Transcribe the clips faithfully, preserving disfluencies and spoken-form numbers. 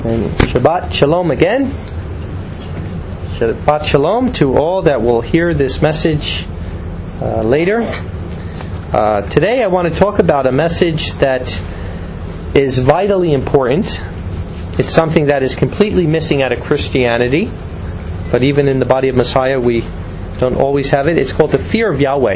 And Shabbat Shalom again. Shabbat Shalom to all that will hear this message uh, later. Uh, today I want to talk about a message that is vitally important. It's something that is completely missing out of Christianity, but even in the body of Messiah we don't always have it. It's called the fear of Yahweh.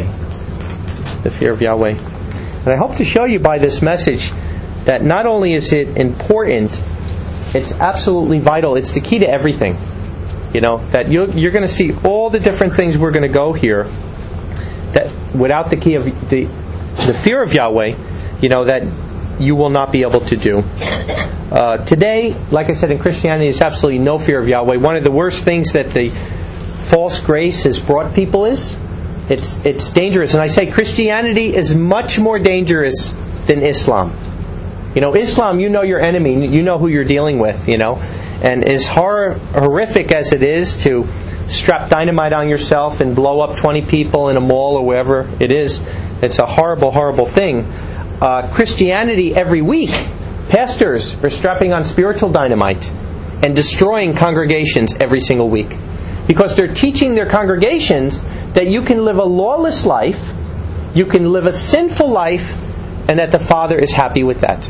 The fear of Yahweh. And I hope to show you by this message that not only is it important, it's absolutely vital. It's the key to everything. You know, that you're, you're going to see all the different things we're going to go here, that without the key of the the fear of Yahweh, you know, that you will not be able to do. Uh, today, like I said, in Christianity, there's absolutely no fear of Yahweh. One of the worst things that the false grace has brought people is, it's it's dangerous. And I say Christianity is much more dangerous than Islam. You know, Islam, you know your enemy, you know who you're dealing with, you know. And as hor- horrific as it is to strap dynamite on yourself and blow up twenty people in a mall or wherever it is, it's a horrible, horrible thing. Uh, Christianity, every week, pastors are strapping on spiritual dynamite and destroying congregations every single week. Because they're teaching their congregations that you can live a lawless life, you can live a sinful life, and that the Father is happy with that.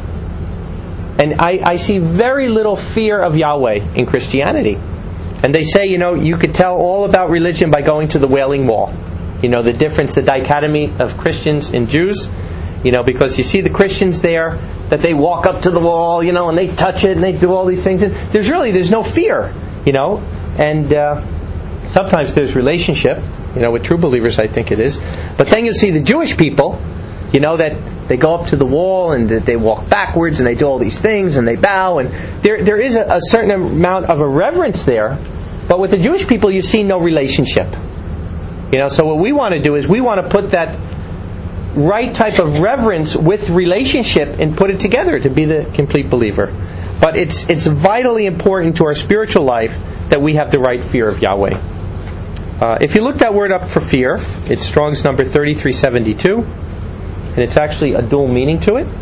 And I, I see very little fear of Yahweh in Christianity. And they say, you know, you could tell all about religion by going to the Wailing Wall. You know, the difference, the dichotomy of Christians and Jews. You know, because you see the Christians there, that they walk up to the wall, you know, and they touch it and they do all these things. And there's really, there's no fear, you know. And uh, sometimes there's relationship, you know, with true believers, I think it is. But then you'll see the Jewish people, you know, that they go up to the wall and they walk backwards and they do all these things and they bow. And there there is a, a certain amount of a reverence there. But with the Jewish people, you see no relationship. You know, so what we want to do is we want to put that right type of reverence with relationship and put it together to be the complete believer. But it's it's vitally important to our spiritual life that we have the right fear of Yahweh. Uh, if you look that word up for fear, it's Strong's number thirty-three seventy-two. And it's actually a dual meaning to it.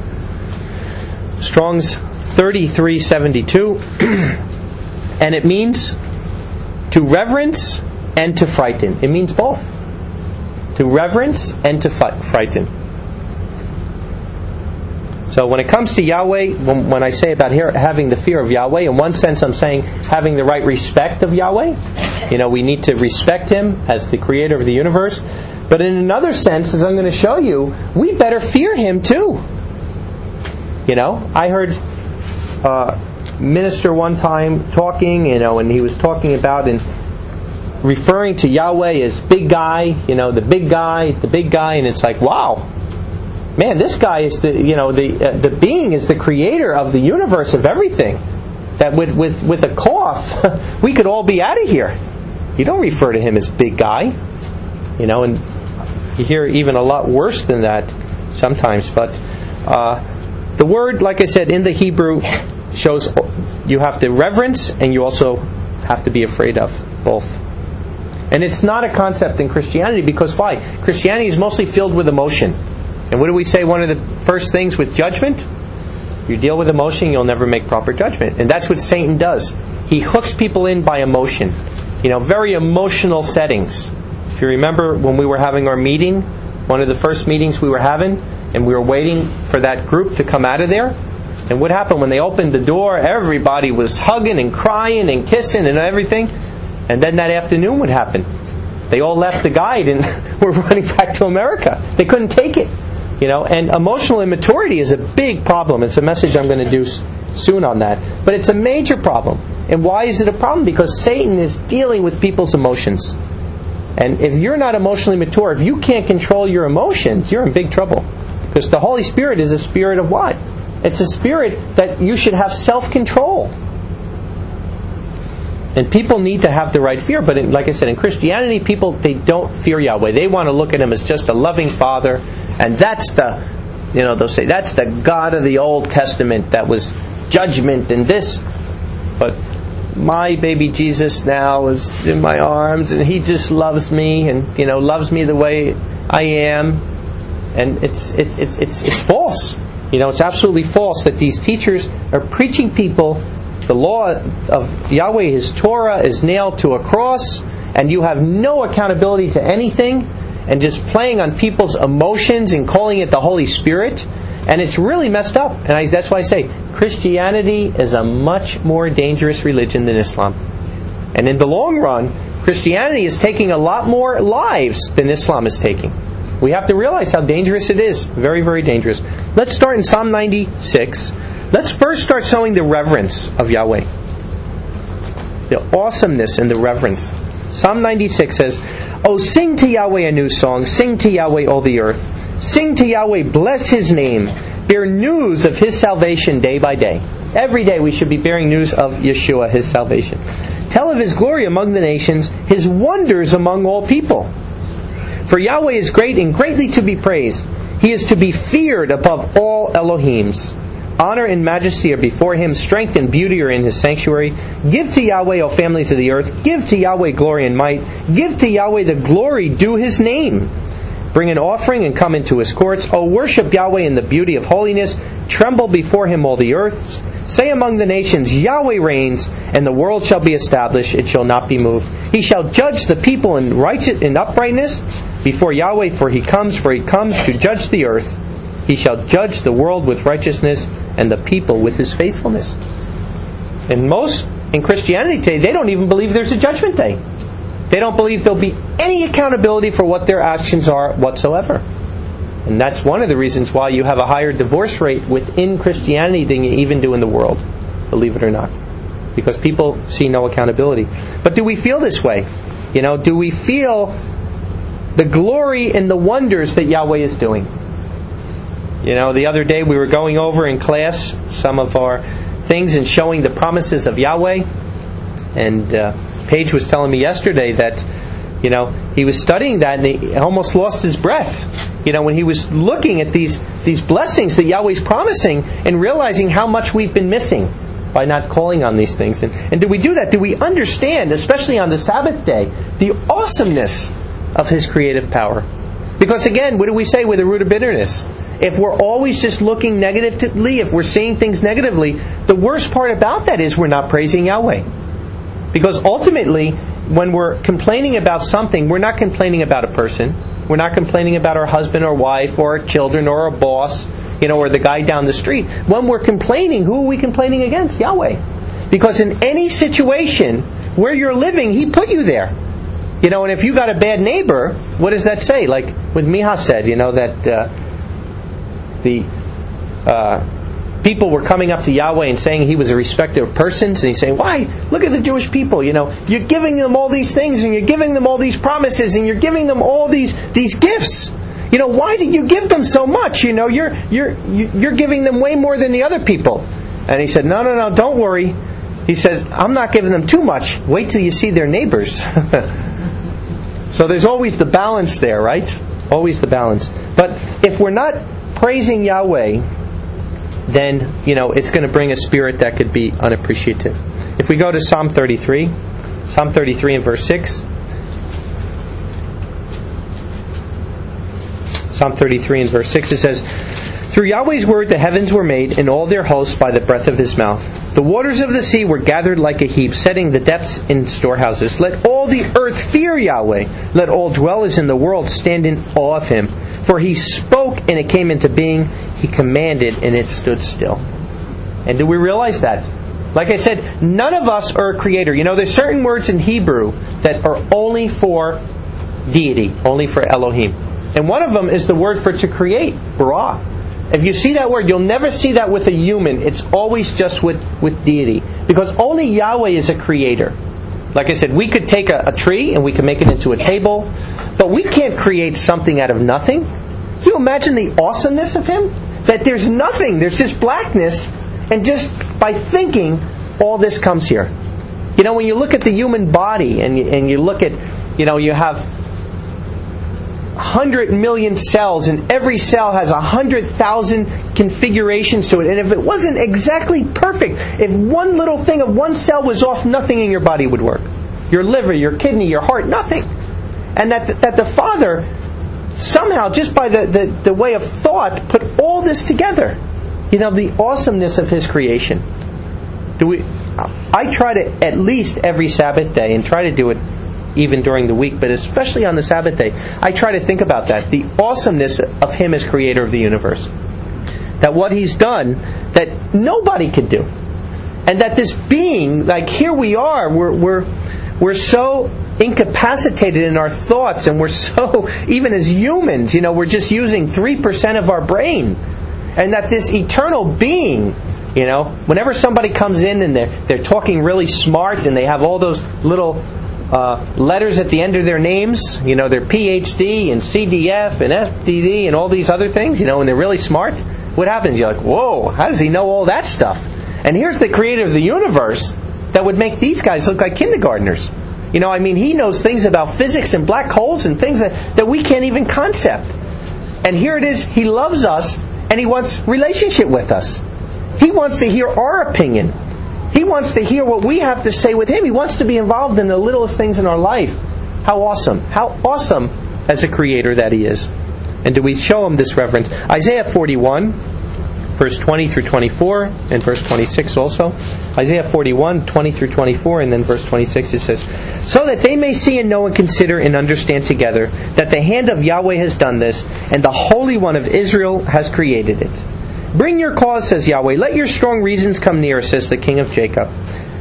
Strong's thirty-three seventy-two. And it means to reverence and to frighten. It means both. To reverence and to fi- frighten. So when it comes to Yahweh, when, when I say about here, having the fear of Yahweh, in one sense I'm saying having the right respect of Yahweh. You know, we need to respect Him as the creator of the universe. But in another sense, as I'm going to show you, we better fear Him too. You know, I heard a minister one time talking, you know, and he was talking about and referring to Yahweh as big guy, you know, the big guy, the big guy, and it's like, wow, man, this guy is the, you know, the uh, the being is the creator of the universe, of everything. That with with with a cough, we could all be out of here. You don't refer to Him as big guy, you know, and you hear even a lot worse than that sometimes. But uh, the word, like I said, in the Hebrew shows you have to reverence and you also have to be afraid of both. And it's not a concept in Christianity because why? Christianity is mostly filled with emotion. And what do we say one of the first things with judgment? You deal with emotion, you'll never make proper judgment. And that's what Satan does. He hooks people in by emotion. You know, very emotional settings. If you remember when we were having our meeting, one of the first meetings we were having, and we were waiting for that group to come out of there. And what happened when they opened the door? Everybody was hugging and crying and kissing and everything. And then that afternoon, what happened? They all left the guide and were running back to America. They couldn't take it. You know, and emotional immaturity is a big problem. It's a message I'm going to do soon on that. But it's a major problem. And why is it a problem? Because Satan is dealing with people's emotions. And if you're not emotionally mature, if you can't control your emotions, you're in big trouble. Because the Holy Spirit is a spirit of what? It's a spirit that you should have self-control. And people need to have the right fear. But in, like I said, in Christianity, people, they don't fear Yahweh. They want to look at Him as just a loving Father. And that's the, you know, they'll say, that's the God of the Old Testament that was judgment and this. But my baby Jesus now is in my arms and He just loves me and, you know, loves me the way I am. And it's it's it's it's it's false. You know, it's absolutely false that these teachers are preaching people the law of Yahweh, His Torah, is nailed to a cross, and you have no accountability to anything, and just playing on people's emotions and calling it the Holy Spirit, and it's really messed up. And I, that's why I say Christianity is a much more dangerous religion than Islam. And in the long run, Christianity is taking a lot more lives than Islam is taking. We have to realize how dangerous it is. Very, very dangerous. Let's start in Psalm ninety-six. Let's first start showing the reverence of Yahweh. The awesomeness and the reverence. Psalm ninety-six says, "Oh, sing to Yahweh a new song. Sing to Yahweh all the earth. Sing to Yahweh, bless His name. Bear news of His salvation day by day." Every day we should be bearing news of Yeshua, His salvation. "Tell of His glory among the nations, His wonders among all people. For Yahweh is great and greatly to be praised. He is to be feared above all Elohims. Honor and majesty are before Him. Strength and beauty are in His sanctuary. Give to Yahweh, O families of the earth. Give to Yahweh glory and might. Give to Yahweh the glory due His name. Bring an offering and come into His courts. O worship Yahweh in the beauty of holiness. Tremble before Him all the earth. Say among the nations, Yahweh reigns, and the world shall be established. It shall not be moved. He shall judge the people in righteous in uprightness before Yahweh, for He comes, for He comes to judge the earth. He shall judge the world with righteousness and the people with His faithfulness." And most in Christianity today, they don't even believe there's a judgment day. They don't believe there'll be any accountability for what their actions are whatsoever. And that's one of the reasons why you have a higher divorce rate within Christianity than you even do in the world, believe it or not. Because people see no accountability. But do we feel this way? You know, do we feel the glory and the wonders that Yahweh is doing? You know, the other day we were going over in class some of our things and showing the promises of Yahweh. And uh, Paige was telling me yesterday that, you know, he was studying that and he almost lost his breath. You know, when he was looking at these these blessings that Yahweh's promising and realizing how much we've been missing by not calling on these things. And, and do we do that? Do we understand, especially on the Sabbath day, the awesomeness of His creative power? Because again, what do we say with the root of bitterness? If we're always just looking negatively, if we're seeing things negatively, the worst part about that is we're not praising Yahweh. Because ultimately, when we're complaining about something, we're not complaining about a person. We're not complaining about our husband or wife or our children or our boss, you know, or the guy down the street. When we're complaining, who are we complaining against? Yahweh. Because in any situation where you're living, He put you there. You know, and if you got a bad neighbor, what does that say? Like what Miha said, you know, that uh, the uh, people were coming up to Yahweh and saying He was a respecter of persons, and He's saying, "Why? Look at the Jewish people, you know, you're giving them all these things, and you're giving them all these promises, and you're giving them all these these gifts. You know, why did you give them so much? You know, you're you're you're giving them way more than the other people." And He said, "No, no, no, don't worry." He says, "I'm not giving them too much. Wait till you see their neighbors." So there's always the balance there, right? Always the balance. But if we're not praising Yahweh, then, you know, it's going to bring a spirit that could be unappreciative. If we go to Psalm thirty-three, Psalm thirty-three and verse six. Psalm thirty-three and verse six, it says, "Through Yahweh's word the heavens were made, and all their hosts by the breath of His mouth. The waters of the sea were gathered like a heap, setting the depths in storehouses. Let all the earth fear Yahweh. Let all dwellers in the world stand in awe of Him. For He spoke, and it came into being. He commanded, and it stood still." And do we realize that? Like I said, none of us are a creator. You know, there's certain words in Hebrew that are only for deity, only for Elohim. And one of them is the word for to create, bara. If you see that word, you'll never see that with a human. It's always just with, with deity. Because only Yahweh is a creator. Like I said, we could take a, a tree and we could make it into a table, but we can't create something out of nothing. Can you imagine the awesomeness of Him? That there's nothing, there's just blackness, and just by thinking, all this comes here. You know, when you look at the human body and you, and you look at, you know, you have one hundred million cells, and every cell has one hundred thousand configurations to it. And if it wasn't exactly perfect, if one little thing of one cell was off, nothing in your body would work. Your liver, your kidney, your heart, nothing. And that the, that the Father somehow, just by the, the, the way of thought, put all this together. You know, the awesomeness of His creation. Do we? I try to at least every Sabbath day, and try to do it even during the week, but especially on the Sabbath day, I try to think about that, the awesomeness of Him as Creator of the universe. That what He's done, that nobody could do. And that this being, like here we are, we're we're we're so incapacitated in our thoughts, and we're so, even as humans, you know, we're just using three percent of our brain. And that this eternal being, you know, whenever somebody comes in and they're, they're talking really smart and they have all those little uh, letters at the end of their names, you know, their P H D and C D F and F D D and all these other things, you know, and they're really smart, what happens? You're like, whoa, how does he know all that stuff? And here's the Creator of the universe that would make these guys look like kindergartners. You know, I mean, He knows things about physics and black holes and things that, that we can't even concept. And here it is, He loves us and He wants relationship with us. He wants to hear our opinion. He wants to hear what we have to say with Him. He wants to be involved in the littlest things in our life. How awesome. How awesome as a Creator that He is. And do we show Him this reverence? Isaiah forty-one, verse twenty through twenty-four, and verse twenty-six also. Isaiah forty-one, twenty through twenty-four, and then verse twenty-six it says, "So that they may see and know and consider and understand together that the hand of Yahweh has done this, and the Holy One of Israel has created it. Bring your cause, says Yahweh. Let your strong reasons come near, says the King of Jacob.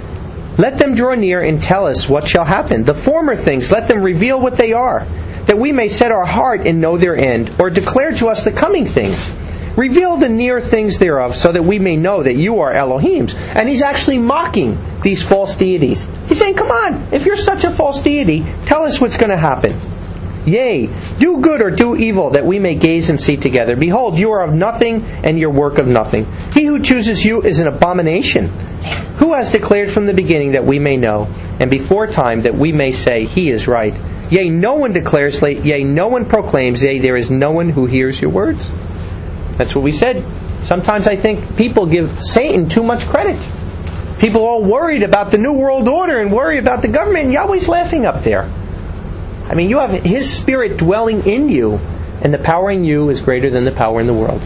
Let them draw near and tell us what shall happen. The former things, let them reveal what they are, that we may set our heart and know their end, or declare to us the coming things. Reveal the near things thereof, so that we may know that you are Elohims." And He's actually mocking these false deities. He's saying, come on, if you're such a false deity, tell us what's going to happen. "Yea, do good or do evil, that we may gaze and see together. Behold, you are of nothing, and your work of nothing. He who chooses you is an abomination. Who has declared from the beginning that we may know, and before time that we may say, He is right? Yea, no one declares, yea, no one proclaims, yea, there is no one who hears your words." That's what we said. Sometimes I think people give Satan too much credit. People are all worried about the New World Order and worry about the government, and Yahweh's laughing up there. I mean, you have His Spirit dwelling in you, and the power in you is greater than the power in the world.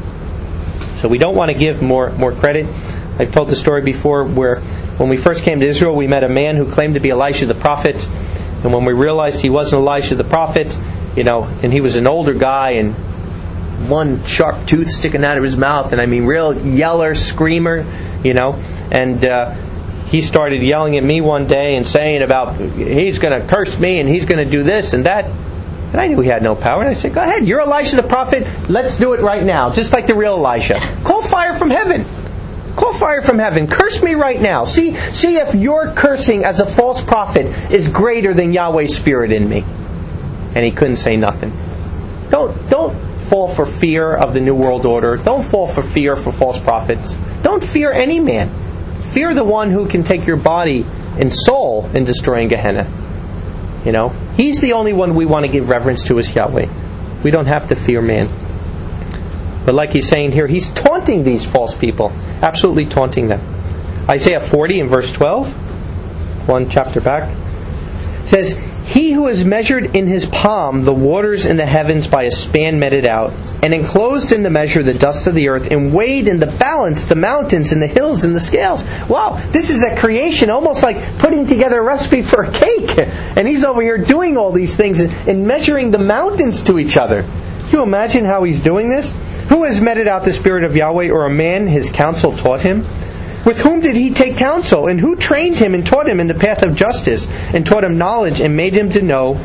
So we don't want to give more more credit. I've told the story before where when we first came to Israel, we met a man who claimed to be Elisha the prophet. And when we realized he wasn't Elisha the prophet, you know, and he was an older guy and one sharp tooth sticking out of his mouth, and I mean real yeller, screamer, you know, and uh, he started yelling at me one day and saying about he's going to curse me and he's going to do this and that. And I knew he had no power. And I said, go ahead, you're Elisha the prophet. Let's do it right now, just like the real Elisha. Call fire from heaven. Call fire from heaven. Curse me right now. See, see if your cursing as a false prophet is greater than Yahweh's Spirit in me. And he couldn't say nothing. Don't, don't fall for fear of the New World Order. Don't fall for fear for false prophets. Don't fear any man. Fear the one who can take your body and soul and destroy in Gehenna. You know, He's the only one we want to give reverence to as Yahweh. We don't have to fear man. But like he's saying here, He's taunting these false people. Absolutely taunting them. Isaiah forty in verse twelve, one chapter back, says, "He who has measured in his palm the waters in the heavens by a span meted out, and enclosed in the measure the dust of the earth, and weighed in the balance the mountains and the hills and the scales." Wow, this is a creation, almost like putting together a recipe for a cake. And He's over here doing all these things and, and measuring the mountains to each other. Can you imagine how He's doing this? "Who has meted out the Spirit of Yahweh, or a man his counsel taught him? With whom did he take counsel? And who trained him and taught him in the path of justice, and taught him knowledge, and made him to know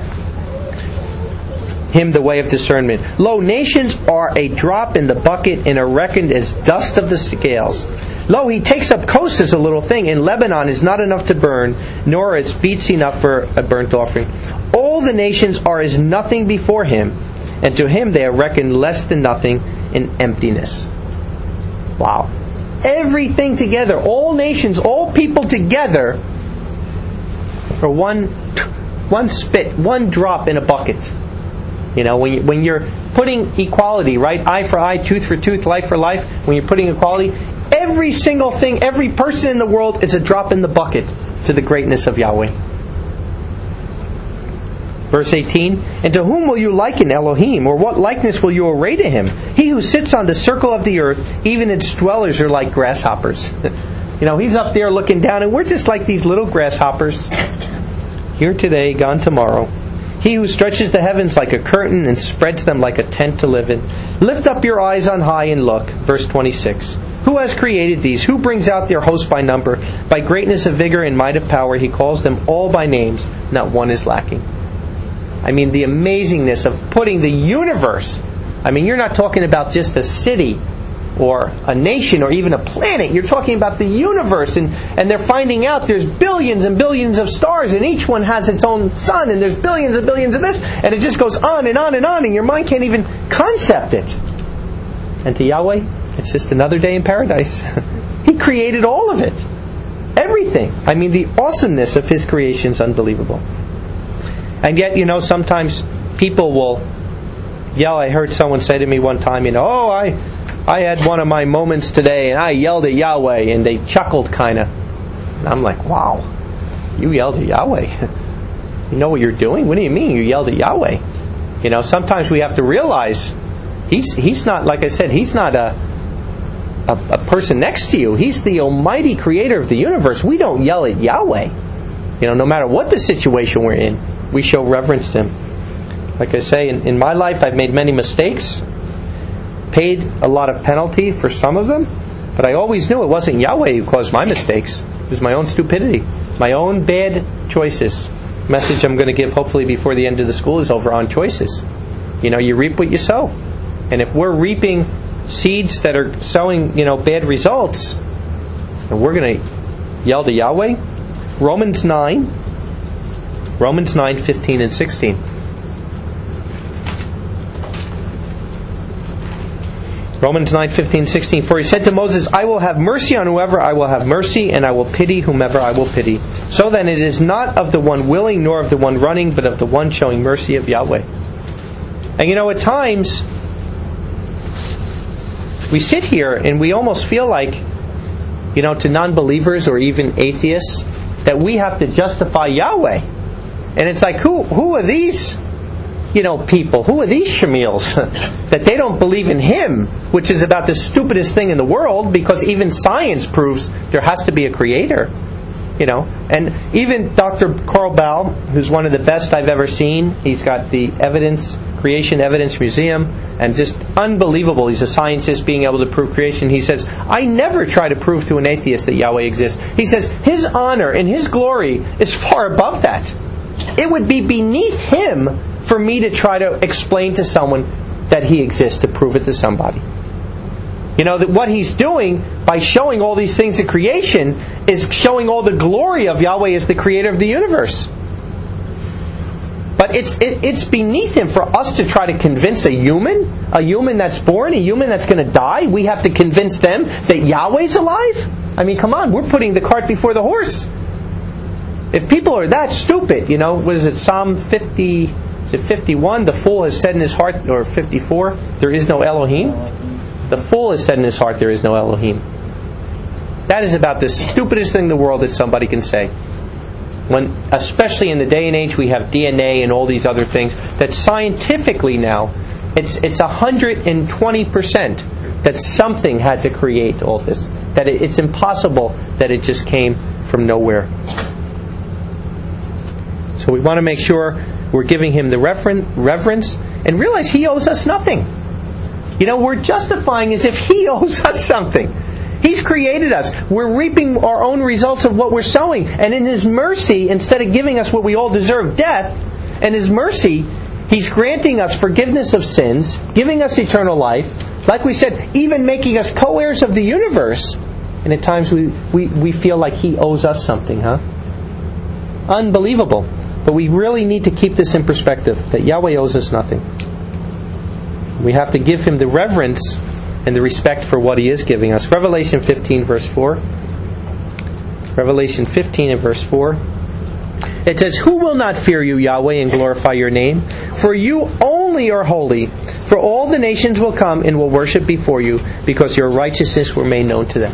him the way of discernment? Lo, nations are a drop in the bucket, and are reckoned as dust of the scales. Lo, he takes up coast as a little thing, and Lebanon is not enough to burn, nor its beats enough for a burnt offering. All the nations are as nothing before Him, and to Him they are reckoned less than nothing in emptiness." Wow. Everything together, all nations, all people together, are one, one spit, one drop in a bucket. You know, when, you, when you're putting equality, right? Eye for eye, tooth for tooth, life for life. When you're putting equality, every single thing, every person in the world is a drop in the bucket to the greatness of Yahweh. Verse eighteen, "And to whom will you liken Elohim, or what likeness will you array to Him? He who sits on the circle of the earth, even its dwellers are like grasshoppers." You know, He's up there looking down, and we're just like these little grasshoppers. Here today, gone tomorrow. He who stretches the heavens like a curtain and spreads them like a tent to live in. Lift up your eyes on high and look. Verse twenty-six. Who has created these? Who brings out their host by number? By greatness of vigor and might of power, He calls them all by names. Not one is lacking. I mean, the amazingness of putting the universe. I mean, you're not talking about just a city or a nation or even a planet. You're talking about the universe. And, and they're finding out there's billions and billions of stars, and each one has its own sun, and there's billions and billions of this. And it just goes on and on and on, and your mind can't even concept it. And to Yahweh, it's just another day in paradise. He created all of it. Everything. I mean, the awesomeness of His creation is unbelievable. And yet, you know, sometimes people will yell. I heard someone say to me one time, you know, oh, I I had one of my moments today and I yelled at Yahweh, and they chuckled kind of. And I'm like, wow, you yelled at Yahweh? You know what you're doing? What do you mean you yelled at Yahweh? You know, sometimes we have to realize He's He's not, like I said, He's not a A, a person next to you. He's the almighty creator of the universe. We don't yell at Yahweh. You know, no matter what the situation we're in, we show reverence to Him. Like I say, in, in my life, I've made many mistakes, paid a lot of penalty for some of them, but I always knew it wasn't Yahweh who caused my mistakes. It was my own stupidity, my own bad choices. Message I'm going to give hopefully before the end of the school is over on choices. You know, you reap what you sow. And if we're reaping seeds that are sowing, you know, bad results, and we're going to yell to Yahweh. Romans nine, Romans nine, fifteen and sixteen. Romans nine, fifteen, sixteen. For He said to Moses, I will have mercy on whoever I will have mercy, and I will pity whomever I will pity. So then it is not of the one willing, nor of the one running, but of the one showing mercy of Yahweh. And you know, at times we sit here and we almost feel like, you know, to non-believers or even atheists, that we have to justify Yahweh. And it's like, who who are these, you know, people? Who are these shamils that they don't believe in Him, which is about the stupidest thing in the world, because even science proves there has to be a creator. You know, and even Doctor Carl Baugh, who's one of the best I've ever seen, he's got the evidence, Creation Evidence Museum, and just unbelievable. He's a scientist being able to prove creation. He says, I never try to prove to an atheist that Yahweh exists. He says, His honor and His glory is far above that. It would be beneath Him for me to try to explain to someone that He exists, to prove it to somebody. You know, that what He's doing by showing all these things in creation is showing all the glory of Yahweh as the creator of the universe. But it's it, it's beneath Him for us to try to convince a human, a human that's born, a human that's going to die. We have to convince them that Yahweh's alive? I mean, come on, we're putting the cart before the horse. If people are that stupid, you know, what is it, Psalm fifty, is it fifty-one? The fool has said in his heart, or fifty-four, there is no Elohim. The fool has said in his heart, there is no Elohim. That is about the stupidest thing in the world that somebody can say. When, especially in the day and age we have D N A and all these other things, that scientifically now, it's it's one hundred twenty percent that something had to create all this. That it, it's impossible that it just came from nowhere. So we want to make sure we're giving Him the referen- reverence and realize He owes us nothing. You know, we're justifying as if He owes us something. He's created us. We're reaping our own results of what we're sowing. And in His mercy, instead of giving us what we all deserve, death, and His mercy, He's granting us forgiveness of sins, giving us eternal life. Like we said, even making us co-heirs of the universe. And at times we, we, we feel like He owes us something, huh? Unbelievable. But we really need to keep this in perspective, that Yahweh owes us nothing. We have to give Him the reverence and the respect for what He is giving us. Revelation fifteen, verse four. Revelation fifteen and verse four. It says, Who will not fear you, Yahweh, and glorify your name? For you only are holy. For all the nations will come and will worship before you, because your righteousness were made known to them.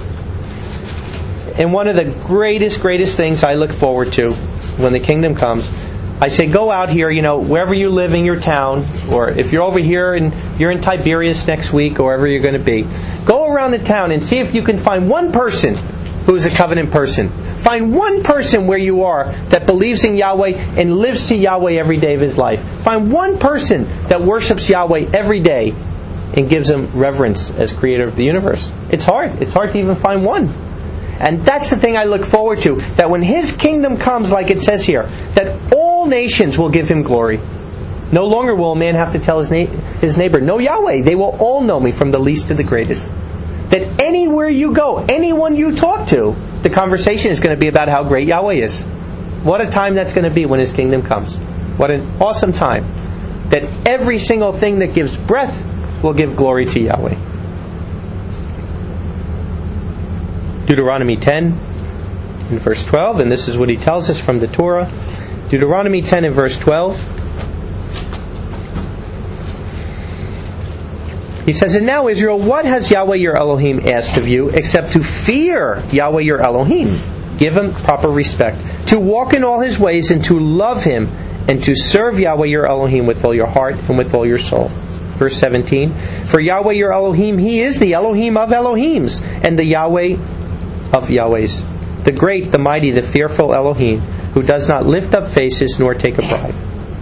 And one of the greatest, greatest things I look forward to when the kingdom comes, I say, go out here, you know, wherever you live in your town, or if you're over here and you're in Tiberias next week, or wherever you're going to be, go around the town and see if you can find one person who is a covenant person. Find one person where you are that believes in Yahweh and lives to Yahweh every day of his life. Find one person that worships Yahweh every day and gives him reverence as creator of the universe. It's hard. It's hard to even find one. And that's the thing I look forward to, that when his kingdom comes, like it says here, that all nations will give him glory. No longer will a man have to tell his, na- his neighbor, "Know Yahweh." They will all know me, from the least to the greatest. That anywhere you go, anyone you talk to, the conversation is going to be about how great Yahweh is. What a time that's going to be when his kingdom comes. What an awesome time. That every single thing that gives breath will give glory to Yahweh. Deuteronomy ten in verse twelve, and this is what he tells us from the Torah. Deuteronomy ten in verse twelve. He says, "And now, Israel, what has Yahweh your Elohim asked of you except to fear Yahweh your Elohim? Give him proper respect, to walk in all his ways and to love him and to serve Yahweh your Elohim with all your heart and with all your soul." Verse seventeen, "For Yahweh your Elohim, he is the Elohim of Elohims and the Yahweh of Yahwehs, the great, the mighty, the fearful Elohim, who does not lift up faces nor take a bribe."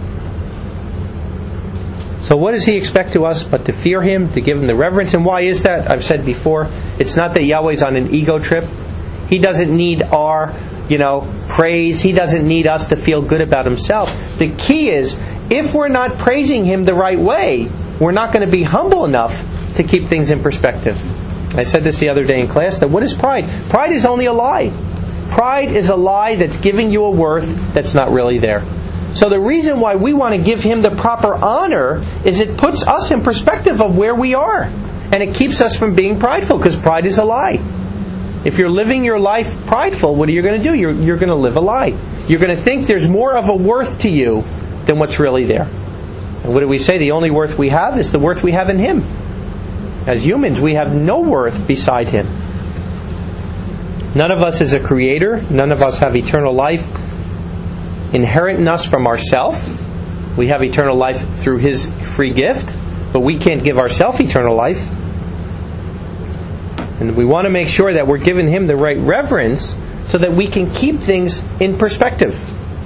So what does he expect to us but to fear him, to give him the reverence? And why is that? I've said before, it's not that Yahweh's on an ego trip. He doesn't need our, you know, praise. He doesn't need us to feel good about himself. The key is, if we're not praising him the right way, we're not going to be humble enough to keep things in perspective. I said this the other day in class, that what is pride? Pride is only a lie. Pride is a lie that's giving you a worth that's not really there. So the reason why we want to give him the proper honor is it puts us in perspective of where we are. And it keeps us from being prideful, because pride is a lie. If you're living your life prideful, what are you going to do? You're, you're going to live a lie. You're going to think there's more of a worth to you than what's really there. And what do we say? The only worth we have is the worth we have in him. As humans, we have no worth beside him. None of us is a creator. None of us have eternal life inherent in us from ourselves. We have eternal life through his free gift, but we can't give ourselves eternal life. And we want to make sure that we're giving him the right reverence so that we can keep things in perspective.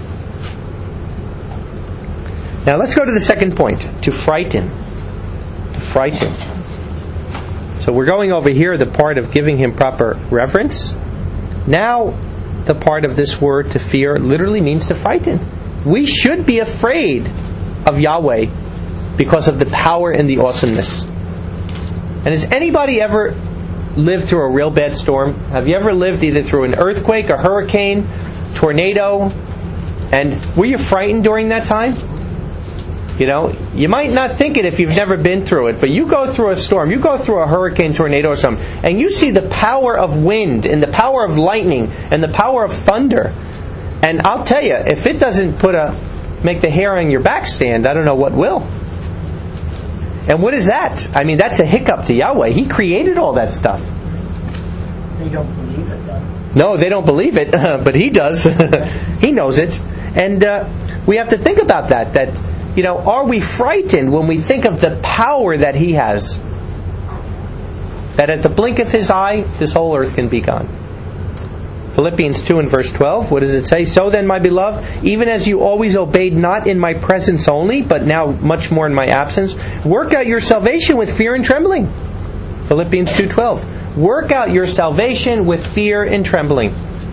Now let's go to the second point, to frighten. To frighten. So we're going over here, the part of giving him proper reverence. Now, the part of this word, to fear, literally means to frighten. We should be afraid of Yahweh because of the power and the awesomeness. And has anybody ever lived through a real bad storm? Have you ever lived either through an earthquake, a hurricane, tornado? And were you frightened during that time? You know, you might not think it if you've never been through it, but you go through a storm, you go through a hurricane, tornado or something, and you see the power of wind and the power of lightning and the power of thunder. And I'll tell you, if it doesn't put a make the hair on your back stand, I don't know what will. And what is that? I mean, that's a hiccup to Yahweh. He created all that stuff. They don't believe it, though. No, they don't believe it, but he does. He knows it. And uh, we have to think about that, that you know, are we frightened when we think of the power that he has? That at the blink of his eye, this whole earth can be gone. Philippians two and verse twelve, what does it say? "So then, my beloved, even as you always obeyed not in my presence only, but now much more in my absence, work out your salvation with fear and trembling." Philippians two twelve. Work out your salvation with fear and trembling.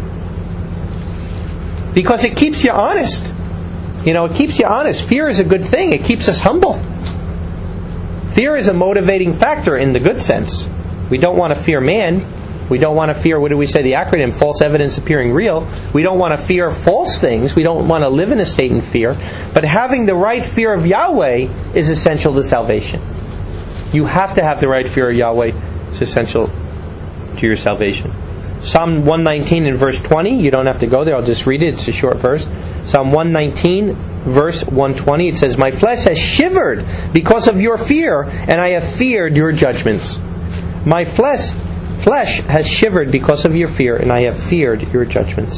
Because it keeps you honest. You know, it keeps you honest. Fear is a good thing. It keeps us humble. Fear is a motivating factor in the good sense. We don't want to fear man. We don't want to fear, what do we say, the acronym, false evidence appearing real. We don't want to fear false things. We don't want to live in a state in fear. But having the right fear of Yahweh is essential to salvation. You have to have the right fear of Yahweh. It's essential to your salvation. Psalm one nineteen and verse twenty, you don't have to go there, I'll just read it, it's a short verse. Psalm one nineteen, verse one twenty, it says, "My flesh has shivered because of your fear, and I have feared your judgments." My flesh, flesh has shivered because of your fear, and I have feared your judgments.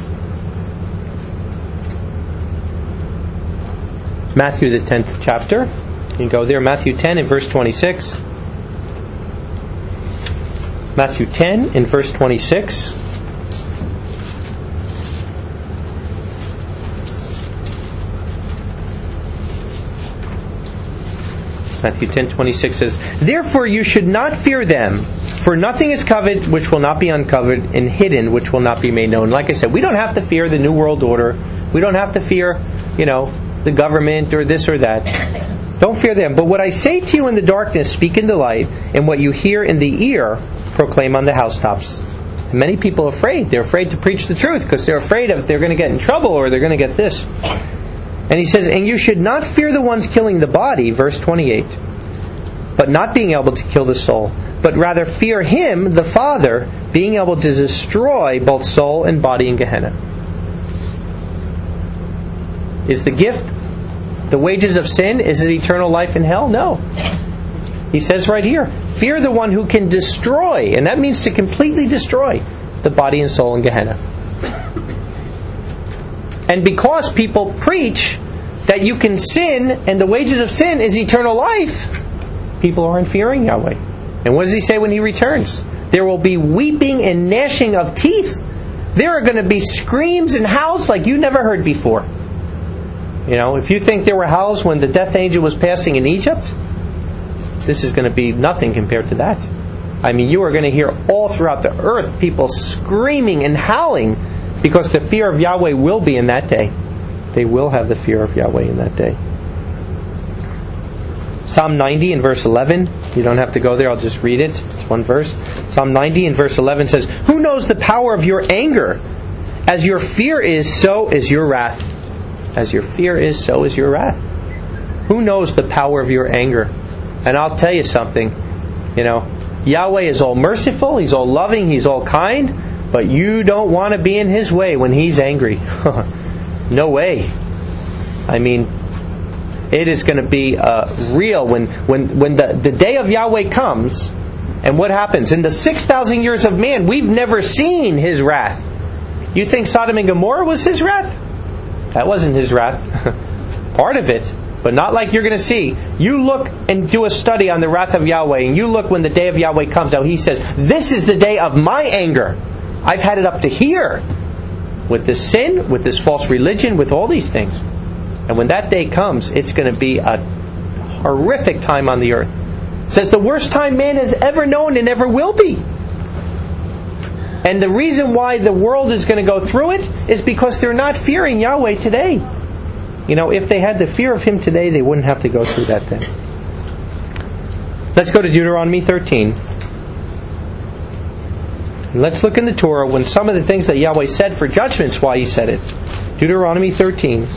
Matthew, the tenth chapter. You can go there, Matthew ten and verse twenty-six. Matthew ten and verse twenty-six. Matthew ten twenty-six says, "Therefore you should not fear them, for nothing is covered which will not be uncovered, and hidden which will not be made known." Like I said, we don't have to fear the New World Order. We don't have to fear, you know, the government or this or that. Don't fear them. But what I say to you in the darkness, speak in the light, and what you hear in the ear, proclaim on the housetops. And many people are afraid. They're afraid to preach the truth because they're afraid of they're going to get in trouble or they're going to get this. And he says, "And you should not fear the ones killing the body," verse twenty-eight, "but not being able to kill the soul, but rather fear Him, the Father, being able to destroy both soul and body in Gehenna." Is the gift, the wages of sin, is it eternal life in hell? No. He says right here, fear the one who can destroy, and that means to completely destroy the body and soul in Gehenna. And because people preach that you can sin and the wages of sin is eternal life, people aren't fearing Yahweh. And what does He say when He returns? There will be weeping and gnashing of teeth. There are going to be screams and howls like you never heard before. You know, if you think there were howls when the death angel was passing in Egypt, this is going to be nothing compared to that. I mean, you are going to hear all throughout the earth people screaming and howling because the fear of Yahweh will be in that day. They will have the fear of Yahweh in that day. Psalm ninety in verse eleven. You don't have to go there, I'll just read it. It's one verse. Psalm ninety in verse eleven says, "Who knows the power of your anger? As your fear is, so is your wrath." As your fear is, so is your wrath. Who knows the power of your anger? And I'll tell you something. You know, Yahweh is all merciful, He's all loving, He's all kind, but you don't want to be in His way when He's angry. No way. I mean, it is going to be uh, real when when when the, the day of Yahweh comes. And what happens? In the six thousand years of man, we've never seen His wrath. You think Sodom and Gomorrah was His wrath? That wasn't His wrath. Part of it, but not like you're going to see. You look and do a study on the wrath of Yahweh, and you look when the day of Yahweh comes out, He says, "This is the day of my anger. I've had it up to here with this sin, with this false religion, with all these things." And when that day comes, it's going to be a horrific time on the earth. It says the worst time man has ever known and ever will be. And the reason why the world is going to go through it is because they're not fearing Yahweh today. You know, if they had the fear of Him today, they wouldn't have to go through that thing. Let's go to Deuteronomy thirteen. And let's look in the Torah when some of the things that Yahweh said for judgments, why He said it. Deuteronomy thirteen.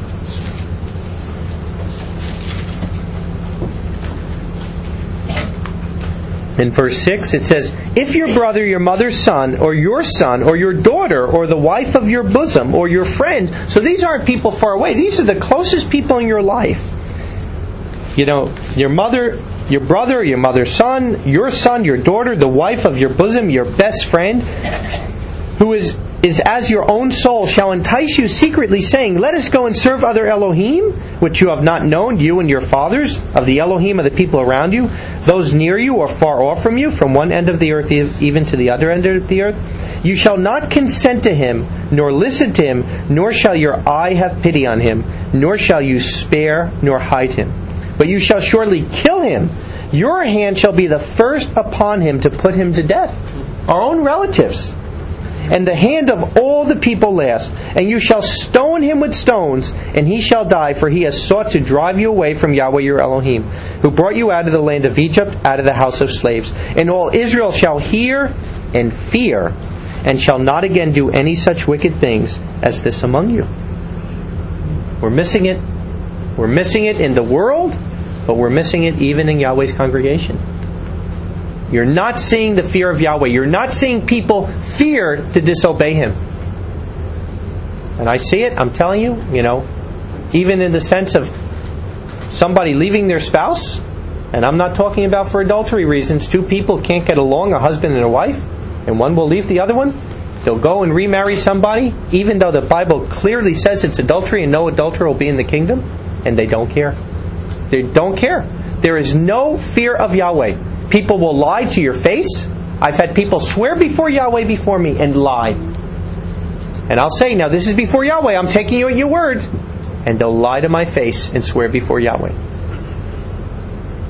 In verse six it says, "If your brother, your mother's son, or your son, or your daughter, or the wife of your bosom, or your friend," so these aren't people far away, these are the closest people in your life. You know, your mother, your brother, your mother's son, your son, your daughter, the wife of your bosom, your best friend, who is is as your own soul, shall entice you secretly, saying, "Let us go and serve other Elohim, which you have not known, you and your fathers, of the Elohim of the people around you, those near you or far off from you, from one end of the earth even to the other end of the earth. You shall not consent to him, nor listen to him, nor shall your eye have pity on him, nor shall you spare nor hide him. But you shall surely kill him. Your hand shall be the first upon him to put him to death." Our own relatives. "And the hand of all the people last. And you shall stone him with stones, and he shall die, for he has sought to drive you away from Yahweh your Elohim, who brought you out of the land of Egypt, out of the house of slaves. And all Israel shall hear and fear, and shall not again do any such wicked things as this among you." We're missing it. We're missing it in the world, but we're missing it even in Yahweh's congregation. You're not seeing the fear of Yahweh. You're not seeing people fear to disobey Him. And I see it, I'm telling you, you know, even in the sense of somebody leaving their spouse, and I'm not talking about for adultery reasons. Two people can't get along, a husband and a wife, and one will leave the other one. They'll go and remarry somebody, even though the Bible clearly says it's adultery and no adulterer will be in the kingdom, and they don't care. They don't care. There is no fear of Yahweh. People will lie to your face. I've had people swear before Yahweh before me and lie. And I'll say, now this is before Yahweh, I'm taking you at your word. And they'll lie to my face and swear before Yahweh.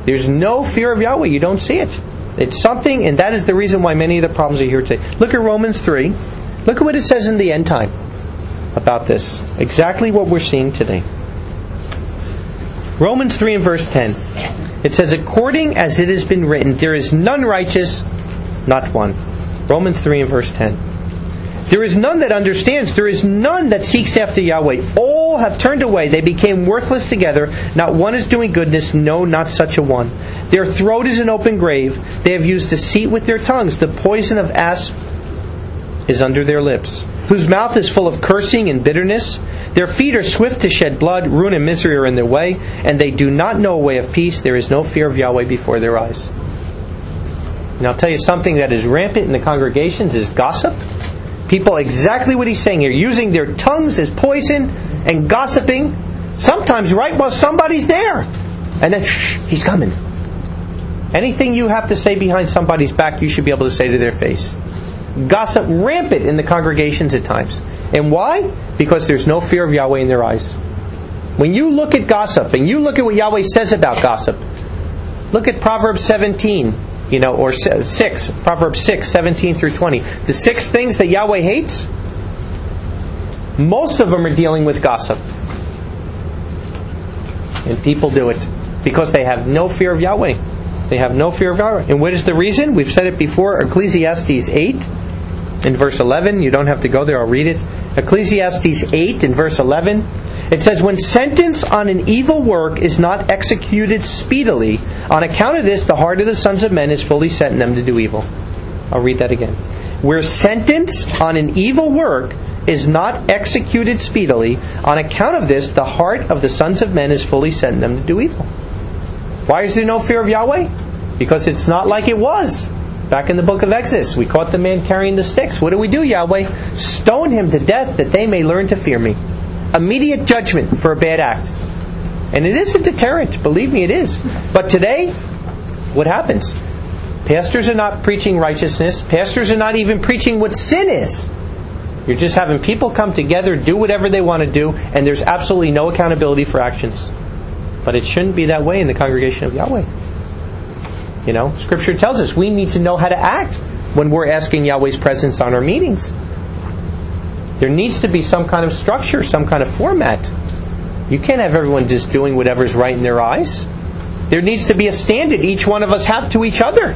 There's no fear of Yahweh. You don't see it. It's something, and that is the reason why many of the problems are here today. Look at Romans three. Look at what it says in the end time about this. Exactly what we're seeing today. Romans three and verse ten. It says, according as it has been written, there is none righteous, not one. Romans three and verse ten. There is none that understands. There is none that seeks after Yahweh. All have turned away. They became worthless together. Not one is doing goodness. No, not such a one. Their throat is an open grave. They have used deceit with their tongues. The poison of asp is under their lips, whose mouth is full of cursing and bitterness. Their feet are swift to shed blood. Ruin and misery are in their way, and they do not know a way of peace. There is no fear of Yahweh before their eyes. And I'll tell you something that is rampant in the congregations is gossip. People, exactly what he's saying here, using their tongues as poison and gossiping, sometimes right while somebody's there. And then, shh, he's coming. Anything you have to say behind somebody's back, you should be able to say to their face. Gossip rampant in the congregations at times. And why? Because there's no fear of Yahweh in their eyes. When you look at gossip, and you look at what Yahweh says about gossip, look at Proverbs seventeen. You know, or six, Proverbs six, seventeen through twenty. The six things that Yahweh hates, most of them are dealing with gossip. And people do it because they have no fear of Yahweh. They have no fear of Yahweh. And what is the reason? We've said it before, Ecclesiastes eight in verse eleven. You don't have to go there, I'll read it. Ecclesiastes eight in verse eleven. It says, when sentence on an evil work is not executed speedily, on account of this, the heart of the sons of men is fully set in them to do evil. I'll read that again. Where sentence on an evil work is not executed speedily, on account of this, the heart of the sons of men is fully set in them to do evil. Why is there no fear of Yahweh? Because it's not like it was back in the book of Exodus. We caught the man carrying the sticks. What do we do, Yahweh? Stone him to death that they may learn to fear me. Immediate judgment for a bad act. And it is a deterrent. Believe me, it is. But today, what happens? Pastors are not preaching righteousness. Pastors are not even preaching what sin is. You're just having people come together, do whatever they want to do, and there's absolutely no accountability for actions. But it shouldn't be that way in the congregation of Yahweh. You know, Scripture tells us we need to know how to act when we're asking Yahweh's presence on our meetings. There needs to be some kind of structure, some kind of format. You can't have everyone just doing whatever's right in their eyes. There needs to be a standard each one of us have to each other.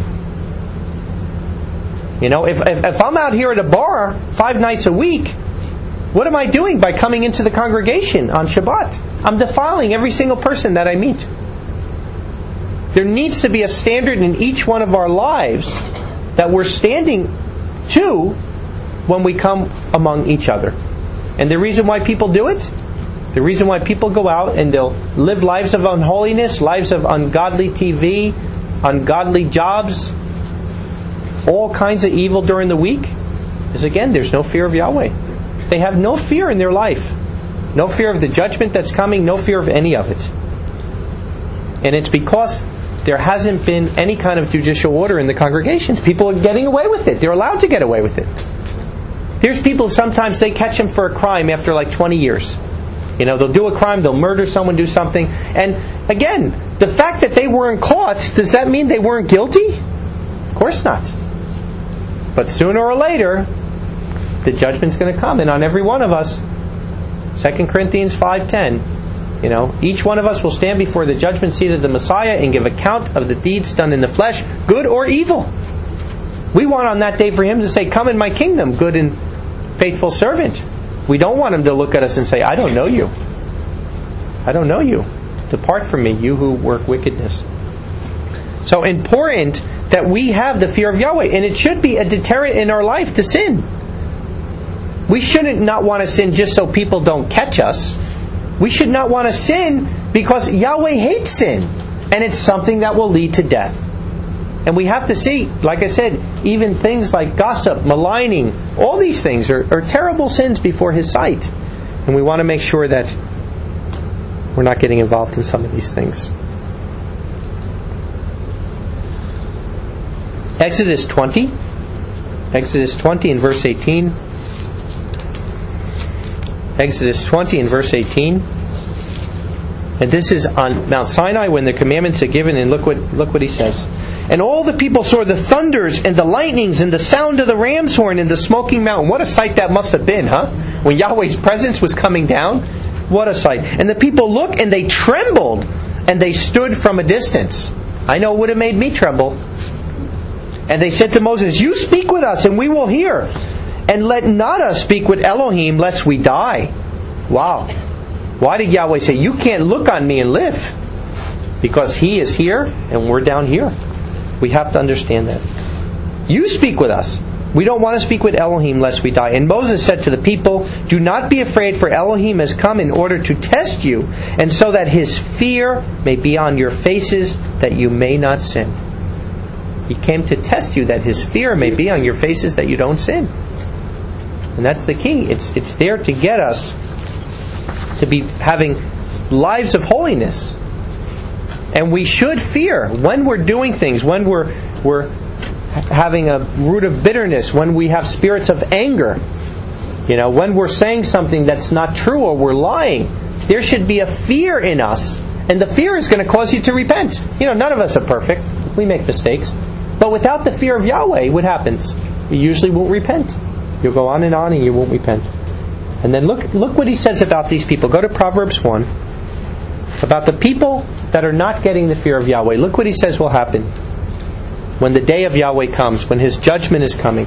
You know, if, if, if I'm out here at a bar five nights a week, what am I doing by coming into the congregation on Shabbat? I'm defiling every single person that I meet. There needs to be a standard in each one of our lives that we're standing to when we come among each other. And the reason why people do it, the reason why people go out and they'll live lives of unholiness, lives of ungodly T V, ungodly jobs, all kinds of evil during the week, is again, there's no fear of Yahweh. They have no fear in their life. No fear of the judgment that's coming, no fear of any of it. And it's because there hasn't been any kind of judicial order in the congregations. People are getting away with it. They're allowed to get away with it. There's people, sometimes they catch them for a crime after like twenty years. You know, they'll do a crime, they'll murder someone, do something. And again, the fact that they weren't caught, does that mean they weren't guilty? Of course not. But sooner or later, the judgment's going to come. And on every one of us, Second Corinthians five ten, you know, each one of us will stand before the judgment seat of the Messiah and give account of the deeds done in the flesh, good or evil. We want on that day for Him to say, come in my kingdom, good and faithful servant. We don't want Him to look at us and say, I don't know you. I don't know you. Depart from me, you who work wickedness. So important that we have the fear of Yahweh. And it should be a deterrent in our life to sin. We shouldn't not want to sin just so people don't catch us. We should not want to sin because Yahweh hates sin. And it's something that will lead to death. And we have to see, like I said, even things like gossip, maligning, all these things are, are terrible sins before His sight. And we want to make sure that we're not getting involved in some of these things. Exodus twenty. Exodus twenty and verse eighteen. Exodus twenty and verse eighteen. And this is on Mount Sinai when the commandments are given, and look what look what he says. And all the people saw the thunders and the lightnings and the sound of the ram's horn and the smoking mountain. What a sight that must have been, huh? When Yahweh's presence was coming down. What a sight. And the people looked and they trembled and they stood from a distance. I know it would have made me tremble. And they said to Moses, "You speak with us and we will hear. And let not us speak with Elohim lest we die." Wow. Why did Yahweh say, "You can't look on me and live"? Because He is here and we're down here. We have to understand that. You speak with us. We don't want to speak with Elohim lest we die. And Moses said to the people, "Do not be afraid, for Elohim has come in order to test you, and so that His fear may be on your faces, that you may not sin." He came to test you, that His fear may be on your faces, that you don't sin. And that's the key. It's it's there to get us to be having lives of holiness. And we should fear when we're doing things, when we're we're having a root of bitterness, when we have spirits of anger, you know, when we're saying something that's not true or we're lying. There should be a fear in us, and the fear is going to cause you to repent. You know, none of us are perfect. We make mistakes. But without the fear of Yahweh, what happens? You usually won't repent. You'll go on and on and you won't repent. And then look look what he says about these people. Go to Proverbs one. About the people that are not getting the fear of Yahweh. Look what he says will happen when the day of Yahweh comes, when His judgment is coming.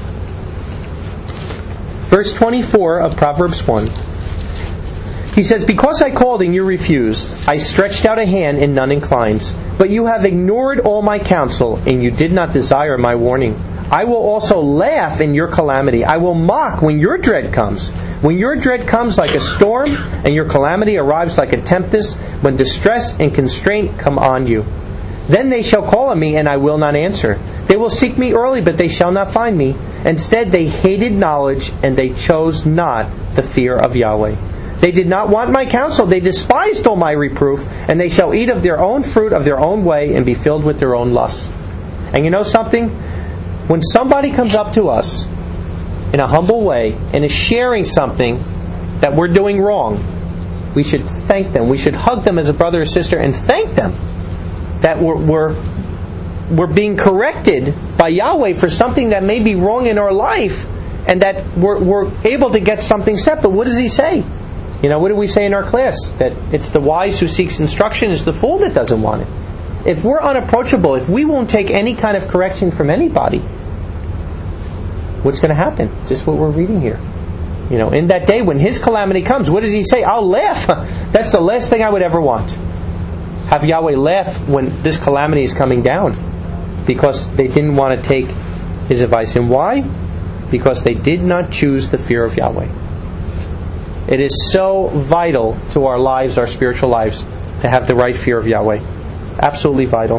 Verse twenty-four of Proverbs one. He says, "Because I called and you refused, I stretched out a hand and none inclines. But you have ignored all my counsel, and you did not desire my warning. I will also laugh in your calamity. I will mock when your dread comes. When your dread comes like a storm, and your calamity arrives like a tempest, when distress and constraint come on you. Then they shall call on me, and I will not answer. They will seek me early, but they shall not find me. Instead, they hated knowledge, and they chose not the fear of Yahweh. They did not want my counsel. They despised all my reproof, and they shall eat of their own fruit of their own way, and be filled with their own lusts." And you know something? When somebody comes up to us in a humble way and is sharing something that we're doing wrong, we should thank them. We should hug them as a brother or sister and thank them that we're, we're, we're being corrected by Yahweh for something that may be wrong in our life, and that we're, we're able to get something set. But what does He say? You know, what do we say in our class? That it's the wise who seeks instruction, it's the fool that doesn't want it. If we're unapproachable, if we won't take any kind of correction from anybody, what's going to happen? It's just what we're reading here. You know, in that day when His calamity comes, what does He say? I'll laugh. That's the last thing I would ever want. Have Yahweh laugh when this calamity is coming down, because they didn't want to take His advice. And why? Because they did not choose the fear of Yahweh. It is so vital to our lives, our spiritual lives, to have the right fear of Yahweh. Absolutely vital.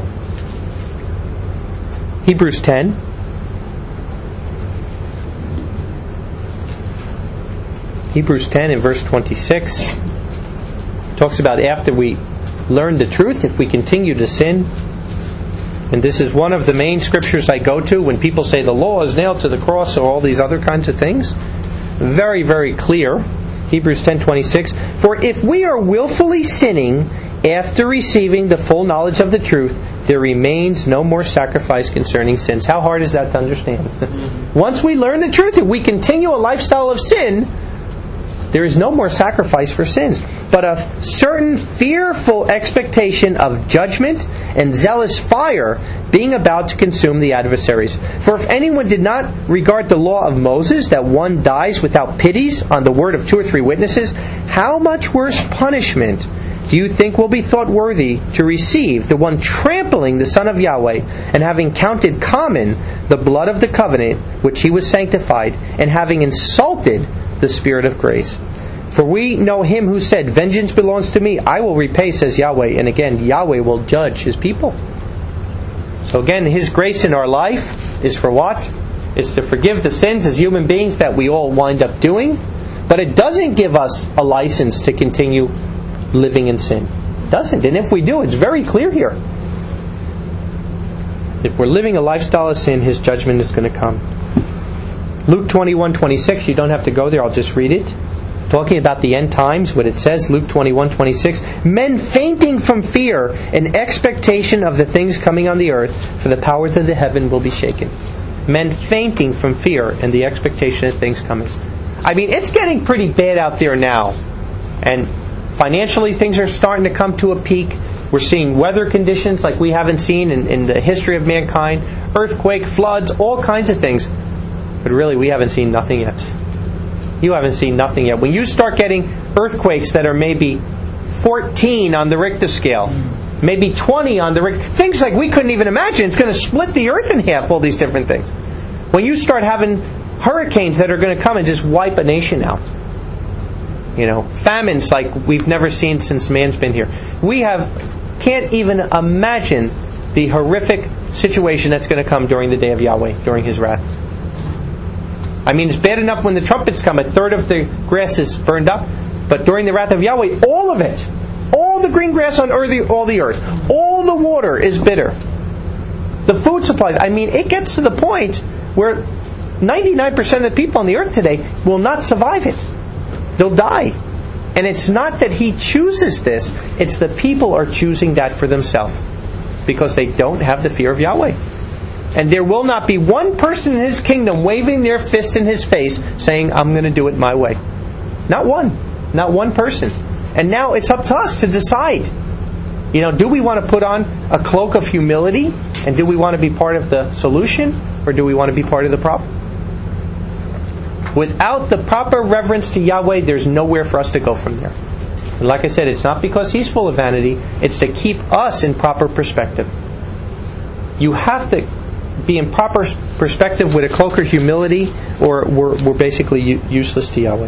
Hebrews ten. Hebrews ten in verse twenty-six talks about after we learn the truth, if we continue to sin. And this is one of the main scriptures I go to when people say the law is nailed to the cross or all these other kinds of things. Very, very clear. Hebrews ten twenty-six. "For if we are willfully sinning after receiving the full knowledge of the truth, there remains no more sacrifice concerning sins." How hard is that to understand? Once we learn the truth, if we continue a lifestyle of sin, there is no more sacrifice for sins, but a certain fearful expectation of judgment and zealous fire being about to consume the adversaries. For if anyone did not regard the law of Moses, that one dies without pities on the word of two or three witnesses, how much worse punishment do you think will be thought worthy to receive the one trampling the Son of Yahweh, and having counted common the blood of the covenant which He was sanctified, and having insulted the Spirit of grace? For we know Him who said, "Vengeance belongs to me, I will repay," says Yahweh. And again, Yahweh will judge His people. So again, His grace in our life is for what? It's to forgive the sins as human beings that we all wind up doing. But it doesn't give us a license to continue living in sin. It doesn't. And if we do, it's very clear here. If we're living a lifestyle of sin, His judgment is going to come. Luke twenty-one twenty-six, you don't have to go there, I'll just read it. talking about the end times, what it says, Luke twenty-one twenty-six, men fainting from fear in expectation of the things coming on the earth, for the powers of the heaven will be shaken. Men fainting from fear and the expectation of things coming. I mean, it's getting pretty bad out there now. And financially, things are starting to come to a peak. We're seeing weather conditions like we haven't seen in, in the history of mankind. Earthquake, floods, all kinds of things. But really, we haven't seen nothing yet. You haven't seen nothing yet. When you start getting earthquakes that are maybe fourteen on the Richter scale, maybe twenty on the Richter, things like we couldn't even imagine. It's going to split the earth in half, all these different things. When you start having hurricanes that are going to come and just wipe a nation out. You know, famines like we've never seen since man's been here. We have can't even imagine the horrific situation that's going to come during the day of Yahweh, during His wrath. I mean, it's bad enough when the trumpets come, a third of the grass is burned up. But during the wrath of Yahweh, all of it, all the green grass on earth, all the earth, all the water is bitter. The food supplies, I mean, it gets to the point where ninety-nine percent of the people on the earth today will not survive it. They'll die. And it's not that He chooses this, it's the people are choosing that for themselves. Because they don't have the fear of Yahweh. And there will not be one person in His kingdom waving their fist in His face saying, I'm going to do it my way. Not one. Not one person. And now it's up to us to decide. You know, do we want to put on a cloak of humility? And do we want to be part of the solution? Or do we want to be part of the problem? Without the proper reverence to Yahweh, there's nowhere for us to go from there. And like I said, it's not because He's full of vanity. It's to keep us in proper perspective. You have to be in proper perspective with a cloak of humility, or we're, we're basically u- useless to Yahweh.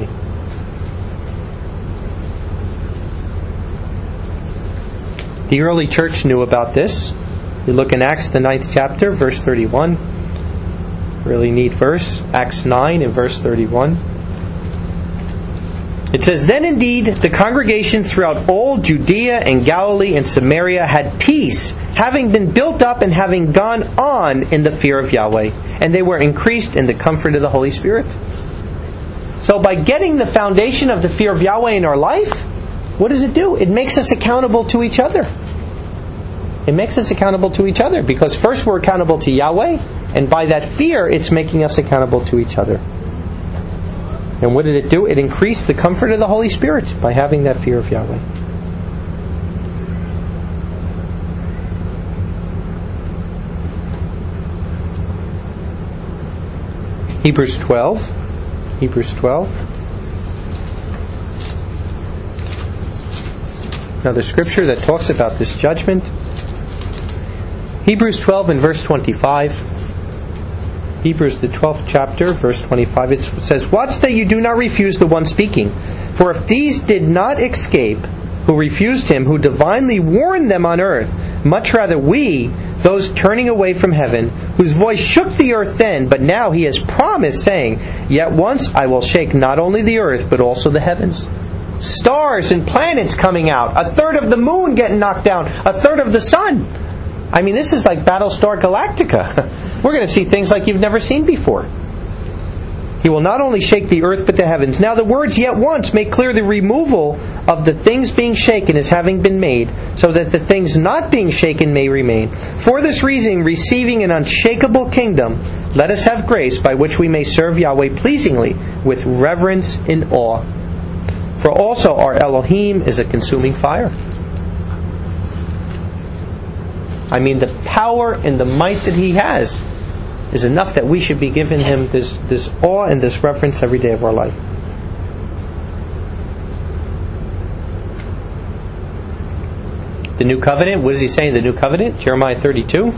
The early church knew about this. We look in Acts, the ninth chapter, verse thirty-one. Really neat verse. Acts nine and verse thirty-one. It says, Then indeed the congregation throughout all Judea and Galilee and Samaria had peace, having been built up and having gone on in the fear of Yahweh. And they were increased in the comfort of the Holy Spirit. So by getting the foundation of the fear of Yahweh in our life, what does it do? It makes us accountable to each other. It makes us accountable to each other. Because first we're accountable to Yahweh, and by that fear it's making us accountable to each other. And what did it do? It increased the comfort of the Holy Spirit by having that fear of Yahweh. Hebrews twelve. Hebrews twelve. Another scripture that talks about this judgment. Hebrews twelve and verse twenty-five. Hebrews, the twelfth chapter, verse twenty-five, it says, Watch that you do not refuse the one speaking. For if these did not escape, who refused Him, who divinely warned them on earth, much rather we, those turning away from heaven, whose voice shook the earth then, but now He has promised, saying, Yet once I will shake not only the earth, but also the heavens. Stars and planets coming out. A third of the moon getting knocked down. A third of the sun. I mean, this is like Battlestar Galactica. We're going to see things like you've never seen before. He will not only shake the earth, but the heavens. Now the words yet once make clear the removal of the things being shaken as having been made, so that the things not being shaken may remain. For this reason, receiving an unshakable kingdom, let us have grace by which we may serve Yahweh pleasingly, with reverence and awe. For also our Elohim is a consuming fire. I mean, the power and the might that He has is enough that we should be giving Him this, this awe and this reverence every day of our life. The New Covenant, what does He say in the New Covenant? Jeremiah thirty-two.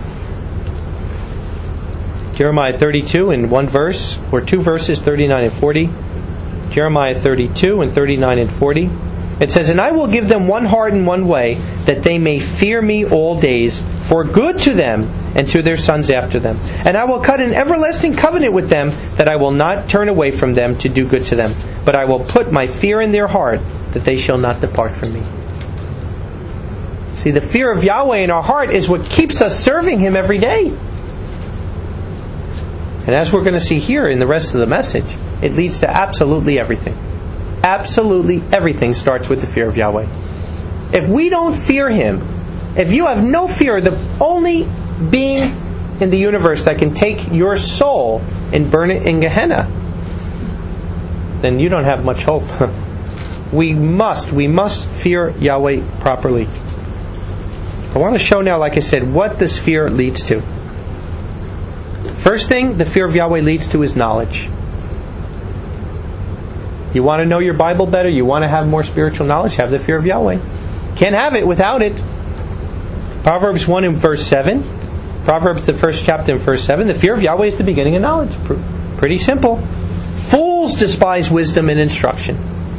Jeremiah thirty-two in one verse, or two verses, thirty-nine and forty. Jeremiah thirty-two and thirty-nine and forty. It says, And I will give them one heart and one way, that they may fear me all days, for good to them and to their sons after them. And I will cut an everlasting covenant with them, that I will not turn away from them to do good to them. But I will put my fear in their heart, that they shall not depart from me. See, the fear of Yahweh in our heart is what keeps us serving Him every day. And as we're going to see here in the rest of the message, it leads to absolutely everything. Absolutely everything starts with the fear of Yahweh. If we don't fear Him, if you have no fear, the only being in the universe that can take your soul and burn it in Gehenna, then you don't have much hope. We must, we must fear Yahweh properly. I want to show now, like I said, what this fear leads to. First thing the fear of Yahweh leads to is knowledge. You want to know your Bible better? You want to have more spiritual knowledge? Have the fear of Yahweh. Can't have it without it. Proverbs one and verse seven. Proverbs, the first chapter and verse seven. The fear of Yahweh is the beginning of knowledge. Pretty simple. Fools despise wisdom and instruction.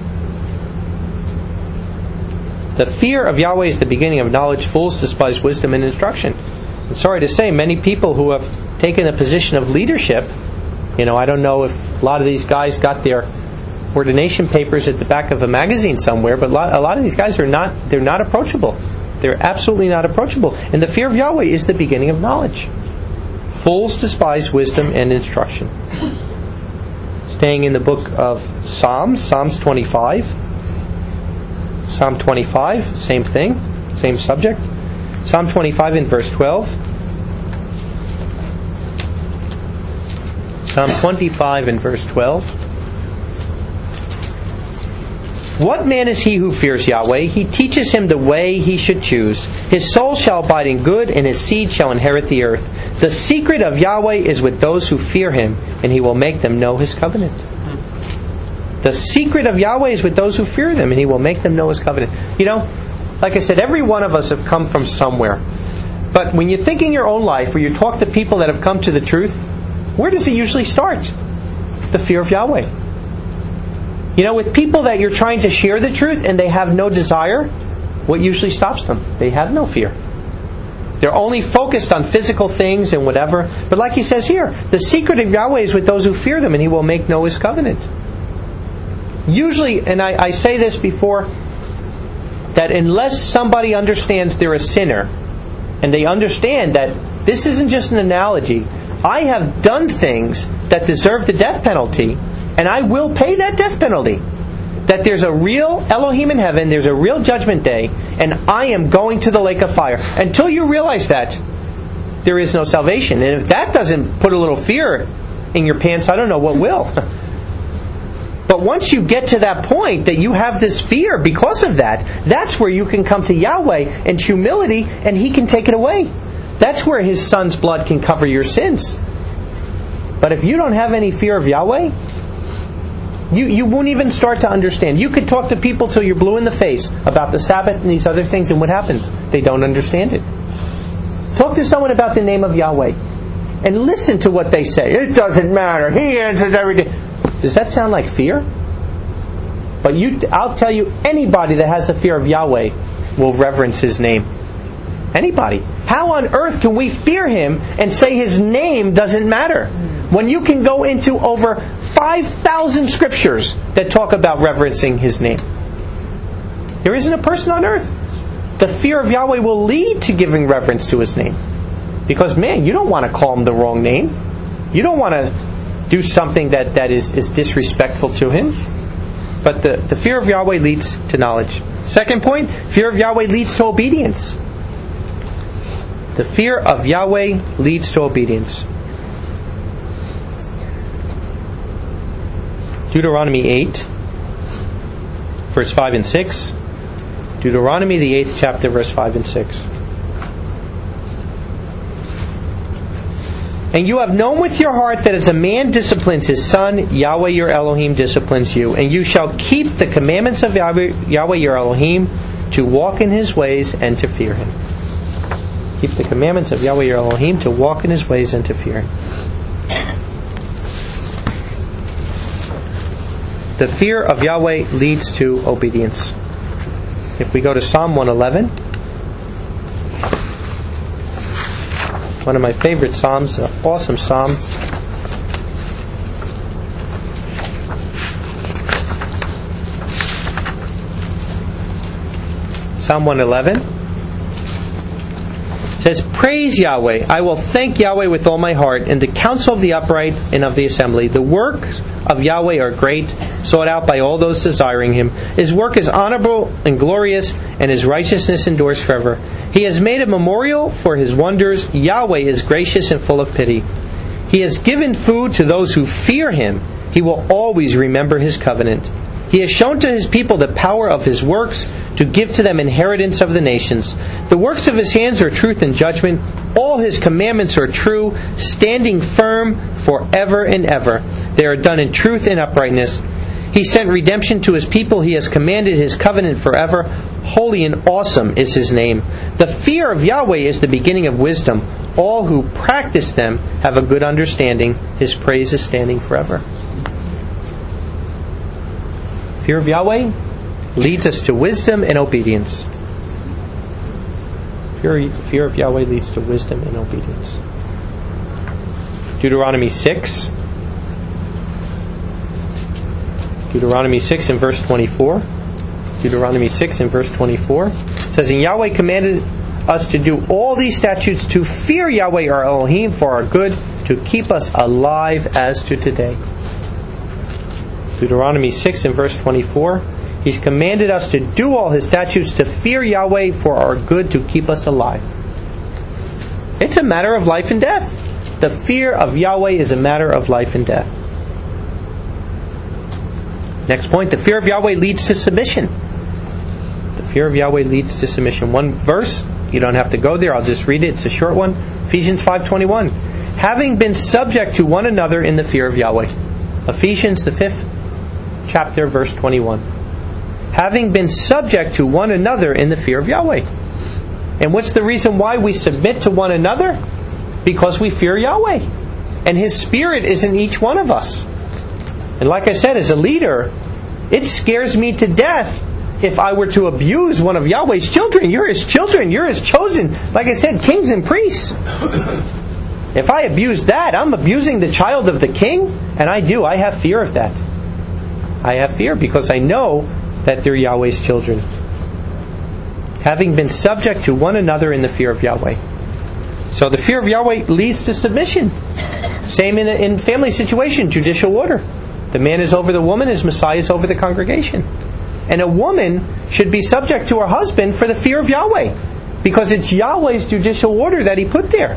The fear of Yahweh is the beginning of knowledge. Fools despise wisdom and instruction. I'm sorry to say, many people who have taken a position of leadership, you know, I don't know if a lot of these guys got their ordination papers at the back of a magazine somewhere, but a lot, a lot of these guys are not, they're not approachable. They're absolutely not approachable. And the fear of Yahweh is the beginning of knowledge. Fools despise wisdom and instruction. Staying in the book of Psalms, Psalms twenty-five. Psalm twenty-five, same thing, same subject. Psalm twenty-five in verse twelve. Psalm twenty-five in verse twelve. What man is he who fears Yahweh? He teaches him the way he should choose. His soul shall abide in good, and his seed shall inherit the earth. The secret of Yahweh is with those who fear Him, and He will make them know His covenant. The secret of Yahweh is with those who fear Him, and He will make them know His covenant. You know, like I said, every one of us have come from somewhere. But when you think in your own life, or you talk to people that have come to the truth, where does it usually start? The fear of Yahweh. You know, with people that you're trying to share the truth and they have no desire, what usually stops them? They have no fear. They're only focused on physical things and whatever. But like He says here, the secret of Yahweh is with those who fear them, and He will make know His covenant. Usually, and I, I say this before, that unless somebody understands they're a sinner, and they understand that this isn't just an analogy, I have done things that deserve the death penalty, and I will pay that death penalty. That there's a real Elohim in heaven, there's a real judgment day, and I am going to the lake of fire. Until you realize that, there is no salvation. And if that doesn't put a little fear in your pants, I don't know what will. But once you get to that point that you have this fear because of that, that's where you can come to Yahweh in humility, and He can take it away. That's where His Son's blood can cover your sins. But if you don't have any fear of Yahweh, you, you won't even start to understand. You could talk to people till you're blue in the face about the Sabbath and these other things, and what happens? They don't understand it. Talk to someone about the name of Yahweh and listen to what they say. It doesn't matter. He answers everything. Does that sound like fear? But you, I'll tell you, anybody that has a fear of Yahweh will reverence His name. Anybody. How on earth can we fear Him and say His name doesn't matter? When you can go into over five thousand scriptures that talk about reverencing His name. There isn't a person on earth. The fear of Yahweh will lead to giving reverence to His name. Because, man, you don't want to call Him the wrong name. You don't want to do something that, that is, is disrespectful to Him. But the, the fear of Yahweh leads to knowledge. Second point, fear of Yahweh leads to obedience. The fear of Yahweh leads to obedience. Deuteronomy eight, verse five and six. Deuteronomy, the eighth chapter, verse five and six. And you have known with your heart that as a man disciplines his son, Yahweh your Elohim disciplines you. And you shall keep the commandments of Yahweh, Yahweh your Elohim, to walk in His ways and to fear Him. Keep the commandments of Yahweh your Elohim, to walk in His ways and to fear Him. The fear of Yahweh leads to obedience. If we go to Psalm one eleven, one of my favorite psalms, an awesome psalm. Psalm one eleven. It says, praise Yahweh. I will thank Yahweh with all my heart in the counsel of the upright and of the assembly. The works of Yahweh are great, sought out by all those desiring Him. His work is honorable and glorious, and His righteousness endures forever. He has made a memorial for His wonders. Yahweh is gracious and full of pity. He has given food to those who fear Him. He will always remember His covenant. He has shown to His people the power of His works, to give to them inheritance of the nations. The works of His hands are truth and judgment. All His commandments are true, standing firm forever and ever. They are done in truth and uprightness. He sent redemption to His people. He has commanded His covenant forever. Holy and awesome is His name. The fear of Yahweh is the beginning of wisdom. All who practice them have a good understanding. His praise is standing forever. Fear of Yahweh leads us to wisdom and obedience. Fear, fear of Yahweh leads to wisdom and obedience. Deuteronomy six. Deuteronomy six and verse twenty-four. Deuteronomy six and verse twenty-four. It says, and Yahweh commanded us to do all these statutes, to fear Yahweh our Elohim for our good, to keep us alive as to today. Deuteronomy six and verse twenty-four. He's commanded us to do all His statutes, to fear Yahweh for our good, to keep us alive. It's a matter of life and death. The fear of Yahweh is a matter of life and death. Next point, the fear of Yahweh leads to submission. The fear of Yahweh leads to submission. One verse, you don't have to go there, I'll just read it, it's a short one. Ephesians five twenty-one. Having been subject to one another in the fear of Yahweh. Ephesians, the fifth chapter, verse twenty-one. Having been subject to one another in the fear of Yahweh. And what's the reason why we submit to one another? Because we fear Yahweh. And His Spirit is in each one of us. And like I said, as a leader, it scares me to death if I were to abuse one of Yahweh's children. You're His children. You're His chosen, like I said, kings and priests. If I abuse that, I'm abusing the child of the king. And I do. I have fear of that. I have fear because I know that they're Yahweh's children. Having been subject to one another in the fear of Yahweh. So the fear of Yahweh leads to submission. Same in a in family situation, judicial order. The man is over the woman, as Messiah is over the congregation. And a woman should be subject to her husband for the fear of Yahweh, because it's Yahweh's judicial order that He put there.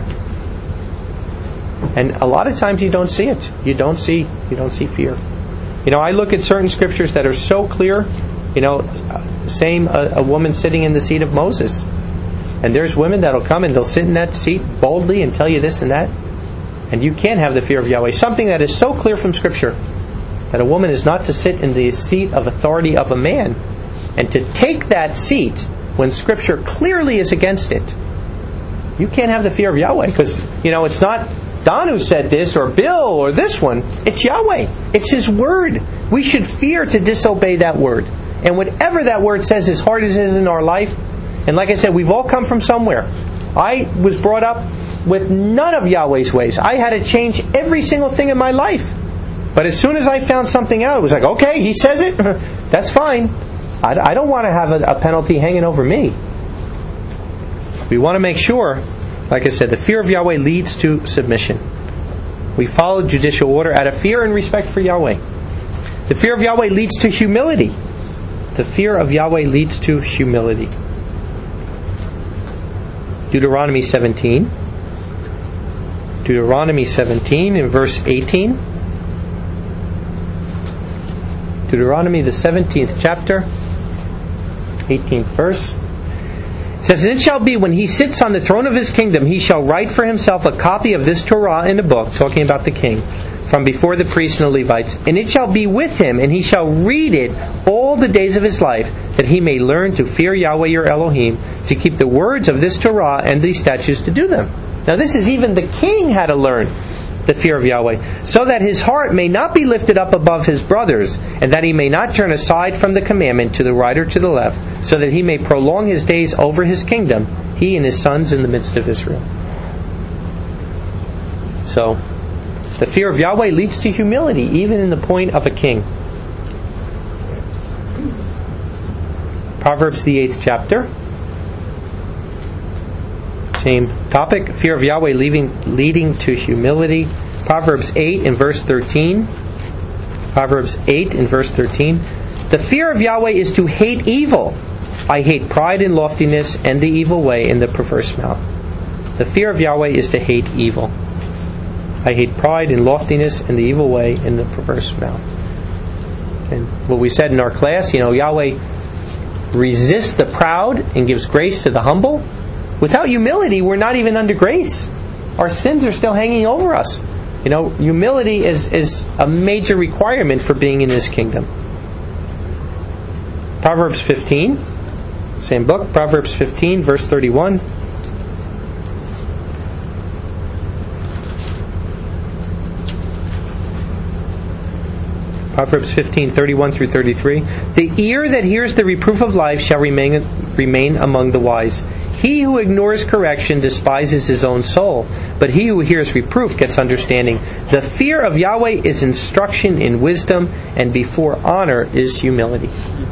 And a lot of times you don't see it. You don't see you don't see fear. You know, I look at certain scriptures that are so clear. You know, same a, a woman sitting in the seat of Moses. And there's women that'll come and they'll sit in that seat boldly and tell you this and that. And you can't have the fear of Yahweh. Something that is so clear from Scripture, that a woman is not to sit in the seat of authority of a man, and to take that seat when Scripture clearly is against it. You can't have the fear of Yahweh, because, you know, it's not Don who said this, or Bill, or this one. It's Yahweh. It's His Word. We should fear to disobey that Word. And whatever that Word says, as hard as it is in our life, and like I said, we've all come from somewhere. I was brought up with none of Yahweh's ways. I had to change every single thing in my life. But as soon as I found something out, it was like, okay, He says it, that's fine. I, I don't want to have a, a penalty hanging over me. We want to make sure, like I said, the fear of Yahweh leads to submission. We follow judicial order out of fear and respect for Yahweh. The fear of Yahweh leads to humility. The fear of Yahweh leads to humility. Deuteronomy seventeen. Deuteronomy seventeen in verse eighteen. Deuteronomy, the seventeenth chapter, eighteenth verse. It says, and it shall be when He sits on the throne of His kingdom, He shall write for Himself a copy of this Torah in a book, talking about the king, from before the priests and the Levites. And it shall be with him, and he shall read it all the days of his life, that he may learn to fear Yahweh your Elohim, to keep the words of this Torah and these statutes to do them. Now this is even the king had to learn the fear of Yahweh, so that his heart may not be lifted up above his brothers, and that he may not turn aside from the commandment to the right or to the left, so that he may prolong his days over his kingdom, he and his sons in the midst of Israel. So, the fear of Yahweh leads to humility, even in the point of a king. Proverbs, the eighth chapter. Same topic. Fear of Yahweh leading, leading to humility. Proverbs eight and verse thirteen. Proverbs eight and verse thirteen. The fear of Yahweh is to hate evil. I hate pride and loftiness and the evil way and the perverse mouth. The fear of Yahweh is to hate evil. I hate pride and loftiness and the evil way and the perverse mouth. And what we said in our class, you know, Yahweh resists the proud and gives grace to the humble. Without humility, we're not even under grace. Our sins are still hanging over us. You know, humility is, is a major requirement for being in this kingdom. Proverbs fifteen, same book, Proverbs fifteen, verse thirty-one. Proverbs fifteen, thirty-one through thirty-three. The ear that hears the reproof of life shall remain, remain among the wise. He who ignores correction despises his own soul, but he who hears reproof gets understanding. The fear of Yahweh is instruction in wisdom, and before honor is humility.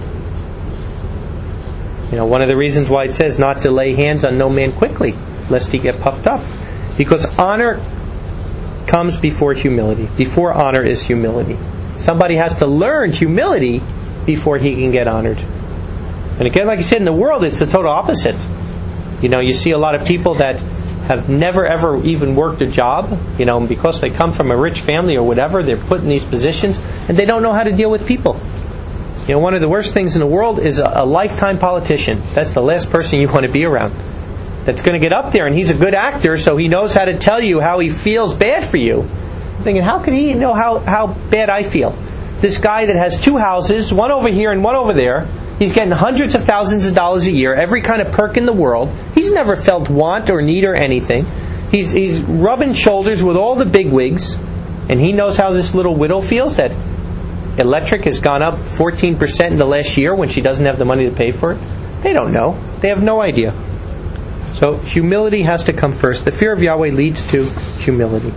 You know, one of the reasons why it says not to lay hands on no man quickly, lest he get puffed up. Because honor comes before humility. Before honor is humility. Somebody has to learn humility before he can get honored. And again, like I said, in the world, it's the total opposite. You know, you see a lot of people that have never ever even worked a job, you know, because they come from a rich family or whatever, they're put in these positions, and they don't know how to deal with people. You know, one of the worst things in the world is a, a lifetime politician. That's the last person you want to be around. That's going to get up there, and he's a good actor, so he knows how to tell you how he feels bad for you. I'm thinking, how could he know how, how bad I feel? This guy that has two houses, one over here and one over there, he's getting hundreds of thousands of dollars a year, every kind of perk in the world. He's never felt want or need or anything. He's, he's rubbing shoulders with all the bigwigs, and he knows how this little widow feels, that electric has gone up fourteen percent in the last year when she doesn't have the money to pay for it. They don't know. They have no idea. So humility has to come first. The fear of Yahweh leads to humility.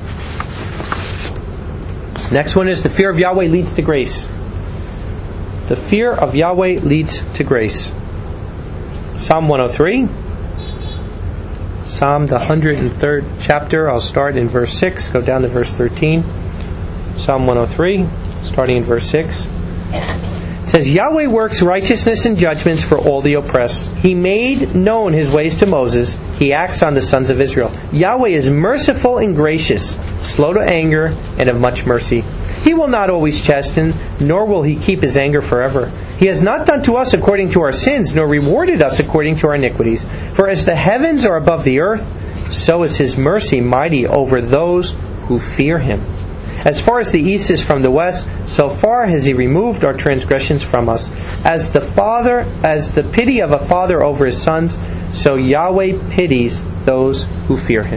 Next one is the fear of Yahweh leads to grace. The fear of Yahweh leads to grace. Psalm one oh three. Psalm the one hundred third chapter. I'll start in verse six, go down to verse thirteen. Psalm one oh three, starting in verse six. It says, Yahweh works righteousness and judgments for all the oppressed. He made known his ways to Moses. He acts on the sons of Israel. Yahweh is merciful and gracious, slow to anger, and of much mercy. He will not always chasten, nor will he keep his anger forever. He has not done to us according to our sins, nor rewarded us according to our iniquities. For as the heavens are above the earth, so is his mercy mighty over those who fear him. As far as the east is from the west, so far has he removed our transgressions from us. As the father, as the pity of a father over his sons, so Yahweh pities those who fear him.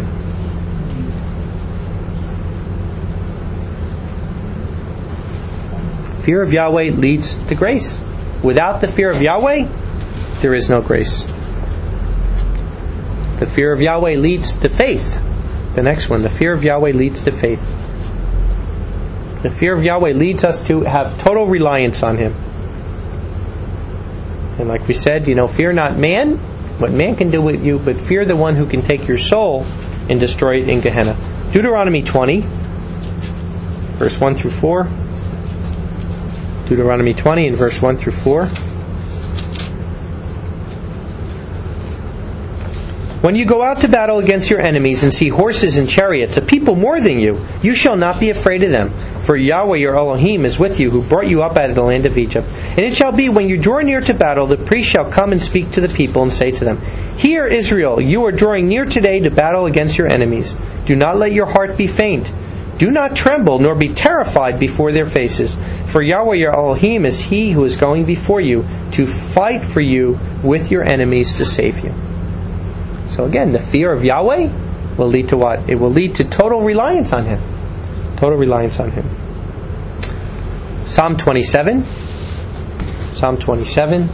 Fear of Yahweh leads to grace. Without the fear of Yahweh, there is no grace. The fear of Yahweh leads to faith. The next one, the fear of Yahweh leads to faith. The fear of Yahweh leads us to have total reliance on him. And like we said, you know, fear not man, what man can do with you, but fear the one who can take your soul and destroy it in Gehenna. Deuteronomy twenty, verse one through four. Deuteronomy twenty and verse one through four. When you go out to battle against your enemies and see horses and chariots, a people more than you, you shall not be afraid of them. For Yahweh your Elohim is with you, who brought you up out of the land of Egypt. And it shall be, when you draw near to battle, the priest shall come and speak to the people and say to them, Hear, Israel, you are drawing near today to battle against your enemies. Do not let your heart be faint. Do not tremble, nor be terrified before their faces. For Yahweh your Elohim is he who is going before you to fight for you with your enemies to save you. So again, the fear of Yahweh will lead to what? It will lead to total reliance on him. Total reliance on him. Psalm twenty-seven. Psalm twenty-seven.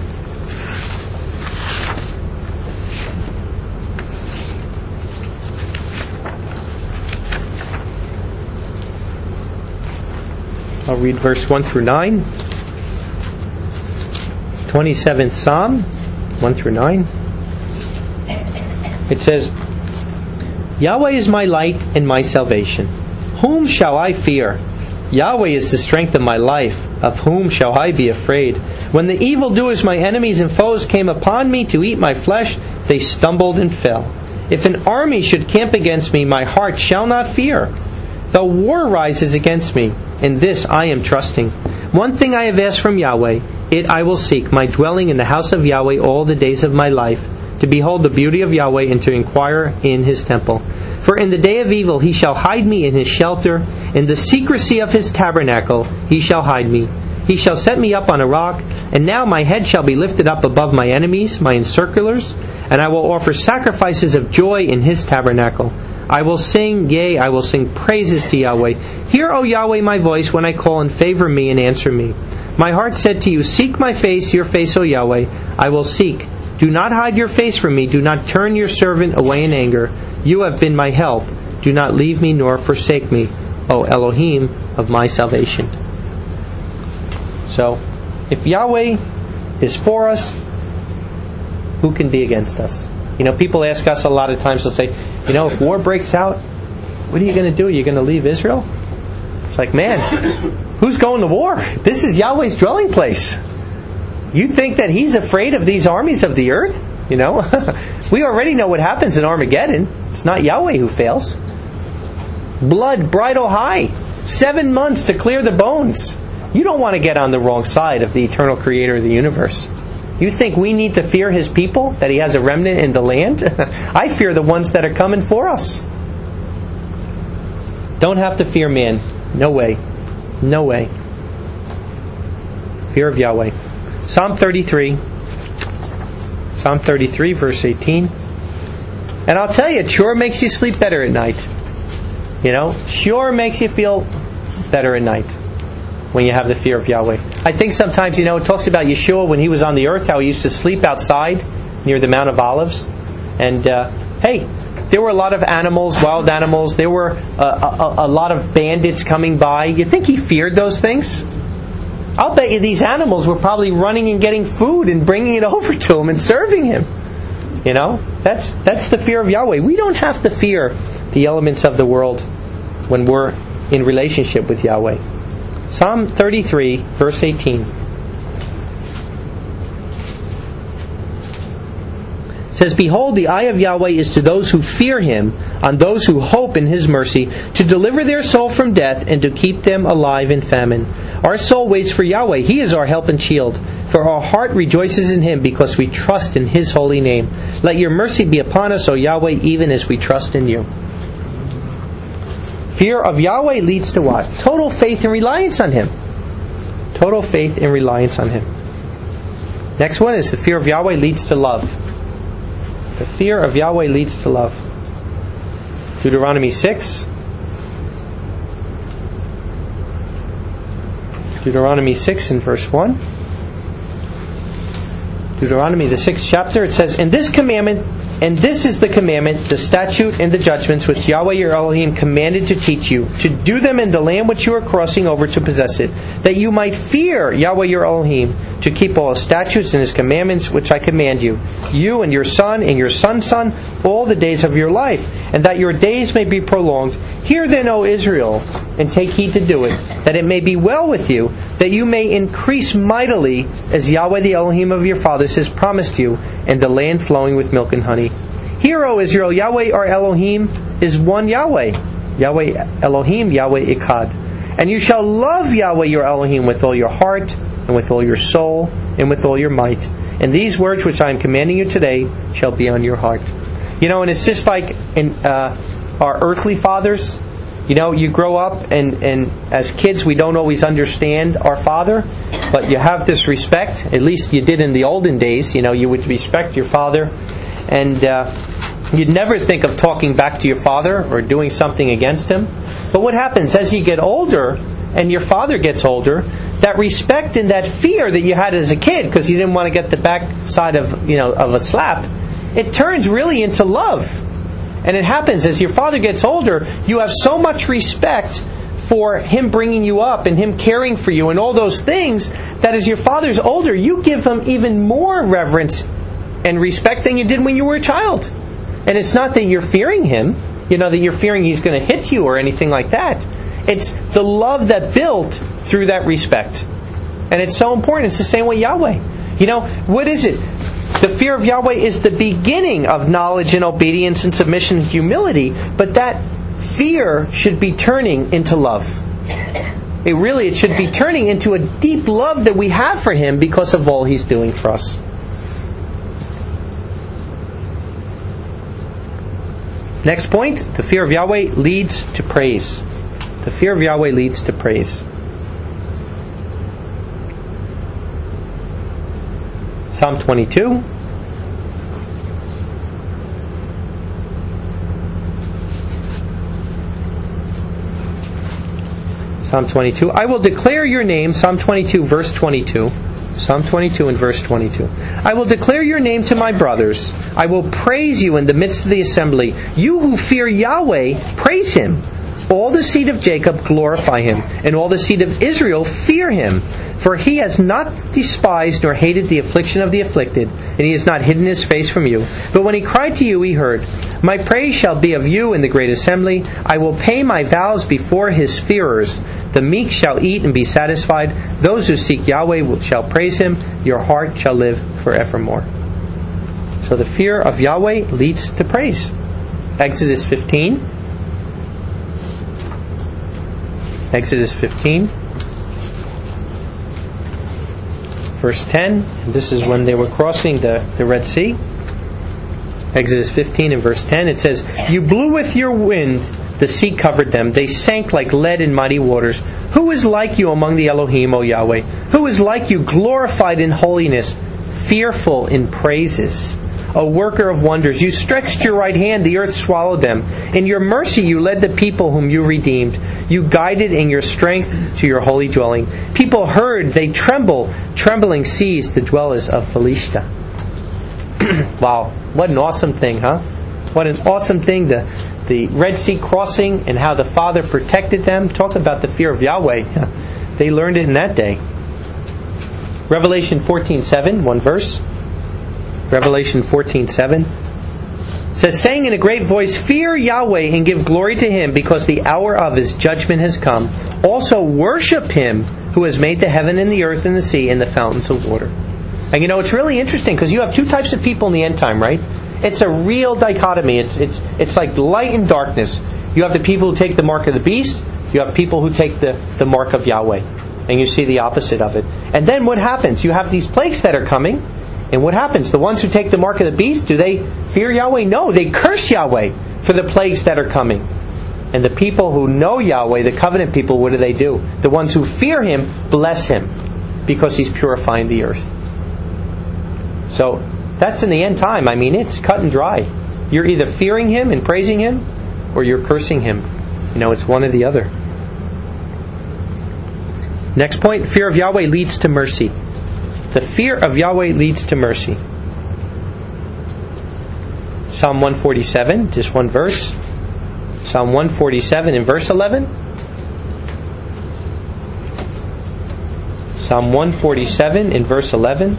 I'll read verse one through nine. twenty-seventh Psalm, one through nine. It says, Yahweh is my light and my salvation. Whom shall I fear? Yahweh is the strength of my life. Of whom shall I be afraid? When the evildoers, my enemies and foes, came upon me to eat my flesh, they stumbled and fell. If an army should camp against me, my heart shall not fear. Though war rises against me, in this I am trusting. One thing I have asked from Yahweh, it I will seek, my dwelling in the house of Yahweh all the days of my life, to behold the beauty of Yahweh and to inquire in His temple. For in the day of evil He shall hide me in His shelter, in the secrecy of His tabernacle He shall hide me. He shall set me up on a rock, and now my head shall be lifted up above my enemies, my encirclers, and I will offer sacrifices of joy in His tabernacle. I will sing, yea, I will sing praises to Yahweh. Hear, O Yahweh, my voice when I call, and favor me and answer me. My heart said to you, seek my face, your face, O Yahweh. I will seek. Do not hide your face from me. Do not turn your servant away in anger. You have been my help. Do not leave me nor forsake me, O Elohim of my salvation. So, if Yahweh is for us, who can be against us? You know, people ask us a lot of times, they'll say, you know, if war breaks out, what are you going to do? Are you going to leave Israel? It's like, man, who's going to war? This is Yahweh's dwelling place. You think that He's afraid of these armies of the earth? You know, we already know what happens in Armageddon. It's not Yahweh who fails. Blood bridle high. Seven months to clear the bones. You don't want to get on the wrong side of the eternal Creator of the universe. You think we need to fear His people? That He has a remnant in the land? I fear the ones that are coming for us. Don't have to fear man. No way. No way. Fear of Yahweh. Psalm thirty-three. Psalm thirty-three, verse eighteen. And I'll tell you, it sure makes you sleep better at night. You know, sure makes you feel better at night when you have the fear of Yahweh. I think sometimes, you know, it talks about Yeshua when He was on the earth, how He used to sleep outside near the Mount of Olives. And, uh, hey, there were a lot of animals, wild animals. There were a, a, a lot of bandits coming by. You think He feared those things? I'll bet you these animals were probably running and getting food and bringing it over to Him and serving Him. You know, that's that's the fear of Yahweh. We don't have to fear the elements of the world when we're in relationship with Yahweh. Psalm thirty-three, verse eighteen. It says, behold, the eye of Yahweh is to those who fear Him, on those who hope in His mercy, to deliver their soul from death and to keep them alive in famine. Our soul waits for Yahweh. He is our help and shield. For our heart rejoices in Him because we trust in His holy name. Let your mercy be upon us, O Yahweh, even as we trust in You. Fear of Yahweh leads to what? Total faith and reliance on Him. Total faith and reliance on Him. Next one is the fear of Yahweh leads to love. The fear of Yahweh leads to love. Deuteronomy six. Deuteronomy six and verse one. Deuteronomy, the sixth chapter, it says, And this commandment, and this is the commandment, the statute and the judgments which Yahweh your Elohim commanded to teach you, to do them in the land which you are crossing over to possess it, that you might fear Yahweh your Elohim, to keep all His statutes and His commandments which I command you, you and your son and your son's son, all the days of your life, and that your days may be prolonged. Hear then, O Israel, and take heed to do it, that it may be well with you, that you may increase mightily, as Yahweh the Elohim of your fathers has promised you, and the land flowing with milk and honey. Hear, O Israel, Yahweh our Elohim is one Yahweh, Yahweh Elohim, Yahweh Echad. And you shall love Yahweh your Elohim with all your heart, and with all your soul, and with all your might. And these words which I am commanding you today shall be on your heart. You know, and it's just like in uh, our earthly fathers. You know, you grow up, and, and as kids we don't always understand our father, but you have this respect. At least you did in the olden days. You know, you would respect your father, and uh, you'd never think of talking back to your father or doing something against him. But what happens as you get older and your father gets older, that respect and that fear that you had as a kid because you didn't want to get the backside of, you know, of a slap, it turns really into love. And it happens as your father gets older, you have so much respect for him bringing you up and him caring for you and all those things, that as your father's older, you give him even more reverence and respect than you did when you were a child. And it's not that you're fearing Him, you know, that you're fearing He's going to hit you or anything like that. It's the love that built through that respect. And it's so important. It's the same way Yahweh. You know, what is it? The fear of Yahweh is the beginning of knowledge and obedience and submission and humility, but that fear should be turning into love. It really, it should be turning into a deep love that we have for Him because of all He's doing for us. Next point, the fear of Yahweh leads to praise. The fear of Yahweh leads to praise. Psalm twenty-two. Psalm twenty-two. I will declare your name, Psalm twenty-two, verse twenty-two. Psalm twenty-two and verse twenty-two. I will declare your name to my brothers. I will praise you in the midst of the assembly. You who fear Yahweh, praise Him. All the seed of Jacob glorify Him, and all the seed of Israel fear Him. For He has not despised nor hated the affliction of the afflicted, and He has not hidden His face from you. But when He cried to you, He heard. My praise shall be of you in the great assembly. I will pay my vows before His fearers. The meek shall eat and be satisfied. Those who seek Yahweh shall praise Him. Your heart shall live forevermore. So the fear of Yahweh leads to praise. Exodus fifteen. Exodus fifteen. Verse ten. And this is when they were crossing the, the Red Sea. Exodus fifteen and verse ten. It says, You blew with your wind, the sea covered them. They sank like lead in mighty waters. Who is like you among the Elohim, O Yahweh? Who is like you, glorified in holiness, fearful in praises, a worker of wonders? You stretched your right hand, the earth swallowed them. In your mercy you led the people whom you redeemed. You guided in your strength to your holy dwelling. People heard, they tremble. Trembling seized the dwellers of Philistia. Wow, what an awesome thing, huh? What an awesome thing, the, the Red Sea crossing and how the Father protected them. Talk about the fear of Yahweh. They learned it in that day. Revelation fourteen seven, one verse. Revelation fourteen seven says, saying in a great voice, Fear Yahweh and give glory to Him, because the hour of His judgment has come. Also worship Him who has made the heaven and the earth and the sea and the fountains of water. And you know, it's really interesting because you have two types of people in the end time, right? It's a real dichotomy. It's it's it's like light and darkness. You have the people who take the mark of the beast. You have people who take the, the mark of Yahweh. And you see the opposite of it. And then what happens? You have these plagues that are coming. And what happens? The ones who take the mark of the beast, do they fear Yahweh? No, they curse Yahweh for the plagues that are coming. And the people who know Yahweh, the covenant people, what do they do? The ones who fear Him, bless Him, because He's purifying the earth. So, that's in the end time. I mean, it's cut and dry. You're either fearing Him and praising Him, or you're cursing Him. You know, it's one or the other. Next point, fear of Yahweh leads to mercy. The fear of Yahweh leads to mercy. Psalm one forty-seven, just one verse. Psalm one forty-seven and verse eleven. Psalm one forty-seven and verse eleven.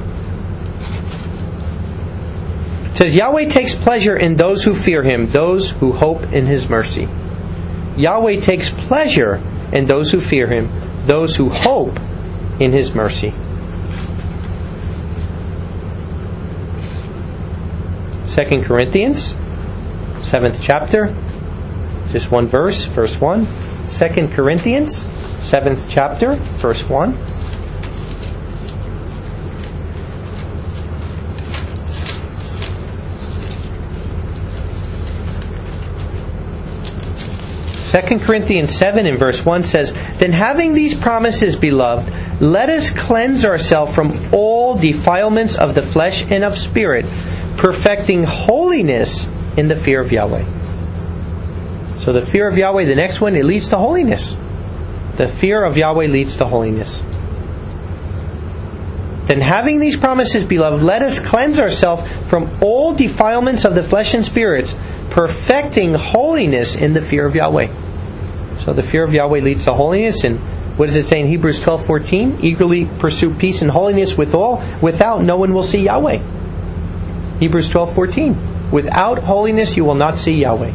It says, Yahweh takes pleasure in those who fear Him, those who hope in His mercy. Yahweh takes pleasure in those who fear Him, those who hope in His mercy. Second Corinthians, seventh chapter, just one verse, verse one. Second Corinthians, seventh chapter, verse one. Second Corinthians seven and verse one says, Then having these promises, beloved, let us cleanse ourselves from all defilements of the flesh and of spirit, perfecting holiness in the fear of Yahweh. So the fear of Yahweh, the next one, it leads to holiness. The fear of Yahweh leads to holiness. Then having these promises, beloved, let us cleanse ourselves from all defilements of the flesh and spirits, perfecting holiness in the fear of Yahweh. So the fear of Yahweh leads to holiness. And what does it say in Hebrews twelve fourteen? Eagerly pursue peace and holiness with all. Without, no one will see Yahweh. Hebrews twelve fourteen. Without holiness, you will not see Yahweh.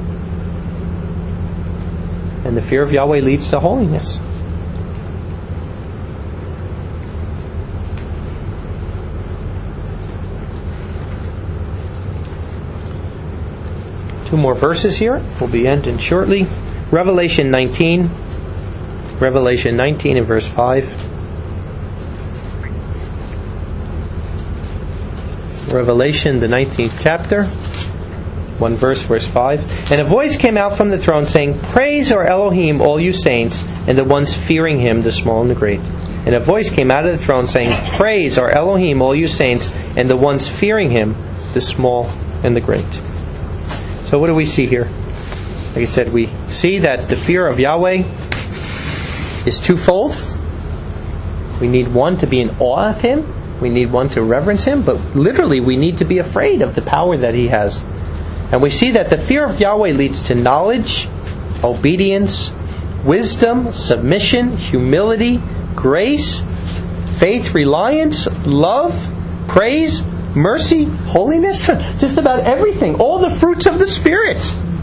And the fear of Yahweh leads to holiness. Two more verses here. We'll be ending shortly. Revelation nineteen. Revelation nineteen and verse five. Revelation, the nineteenth chapter. One verse, verse five. And a voice came out from the throne saying, "Praise our Elohim, all you saints, and the ones fearing Him, the small and the great." And a voice came out of the throne saying, "Praise our Elohim, all you saints, and the ones fearing Him, the small and the great." So what do we see here? Like I said, we see that the fear of Yahweh is twofold. We need one to be in awe of Him. We need one to reverence Him. But literally, we need to be afraid of the power that He has. And we see that the fear of Yahweh leads to knowledge, obedience, wisdom, submission, humility, grace, faith, reliance, love, praise, mercy, holiness, just about everything. All the fruits of the Spirit.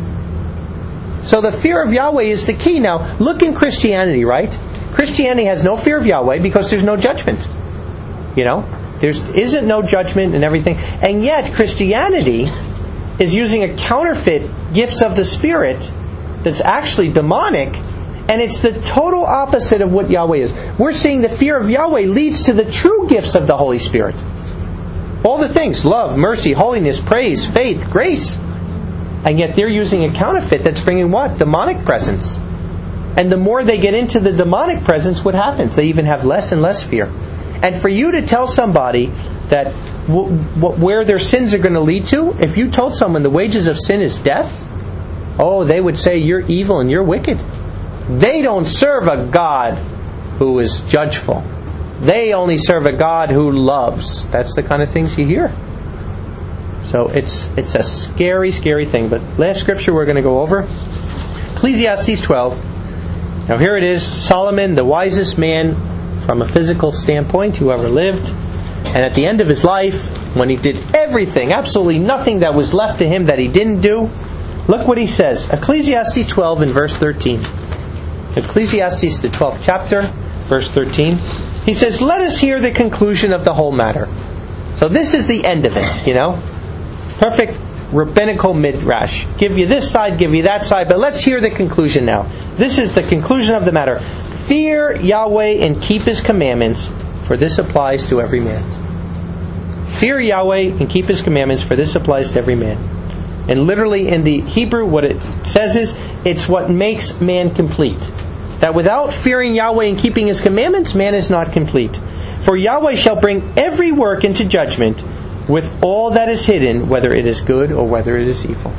So the fear of Yahweh is the key. Now, look in Christianity, right? Christianity has no fear of Yahweh because there's no judgment. You know? There isn't no judgment and everything. And yet, Christianity is using a counterfeit gifts of the Spirit that's actually demonic, and it's the total opposite of what Yahweh is. We're seeing the fear of Yahweh leads to the true gifts of the Holy Spirit. All the things, love, mercy, holiness, praise, faith, grace. And yet they're using a counterfeit that's bringing what? Demonic presence. And the more they get into the demonic presence, what happens? They even have less and less fear. And for you to tell somebody that w- w- where their sins are going to lead to, if you told someone the wages of sin is death, oh, they would say you're evil and you're wicked. They don't serve a God who is judgeful. They only serve a God who loves. That's the kind of things you hear. So it's it's a scary, scary thing. But last scripture we're going to go over, Ecclesiastes twelve. Now here it is, Solomon, the wisest man from a physical standpoint who ever lived. And at the end of his life, when he did everything, absolutely nothing that was left to him that he didn't do, look what he says. Ecclesiastes twelve in verse thirteen. Ecclesiastes, the twelfth chapter, verse thirteen. He says, "Let us hear the conclusion of the whole matter." So this is the end of it, you know. Perfect rabbinical midrash. Give you this side, give you that side, but let's hear the conclusion now. This is the conclusion of the matter. Fear Yahweh and keep His commandments, for this applies to every man. Fear Yahweh and keep His commandments, for this applies to every man. And literally in the Hebrew, what it says is, it's what makes man complete. That without fearing Yahweh and keeping His commandments, man is not complete. For Yahweh shall bring every work into judgment with all that is hidden, whether it is good or whether it is evil.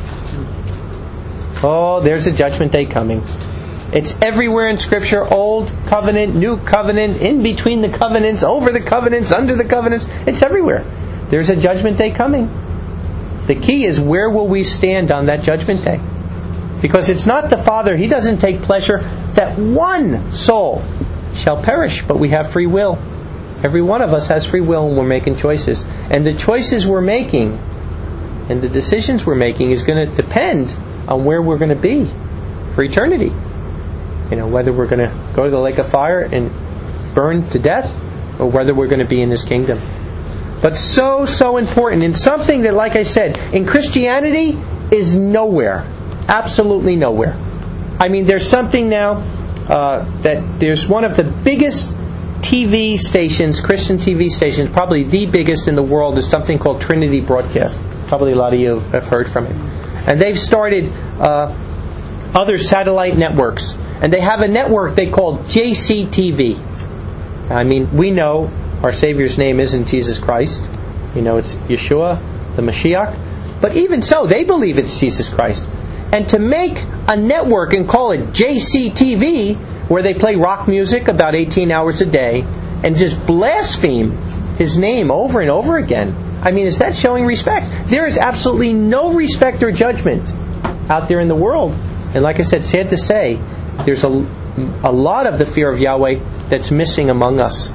Oh, there's a judgment day coming. It's everywhere in Scripture, Old Covenant, New Covenant, in between the covenants, over the covenants, under the covenants. It's everywhere. There's a judgment day coming. The key is, where will we stand on that judgment day? Because it's not the Father, He doesn't take pleasure that one soul shall perish, but we have free will. Every one of us has free will and we're making choices. And the choices we're making and the decisions we're making is going to depend on where we're going to be for eternity. You know, whether we're going to go to the lake of fire and burn to death, or whether we're going to be in His kingdom. But so, so important. And something that, like I said, in Christianity is nowhere. Absolutely nowhere. I mean, there's something now uh, that there's one of the biggest T V stations, Christian T V stations, probably the biggest in the world, is something called Trinity Broadcast. Probably a lot of you have heard from it. And they've started uh, other satellite networks. And they have a network they call J C T V. I mean, we know our Savior's name isn't Jesus Christ. You know, it's Yeshua, the Mashiach. But even so, they believe it's Jesus Christ. And to make a network and call it J C T V, where they play rock music about eighteen hours a day, and just blaspheme His name over and over again, I mean, is that showing respect? There is absolutely no respect or judgment out there in the world. And like I said, sad to say, there's a, a lot of the fear of Yahweh that's missing among us.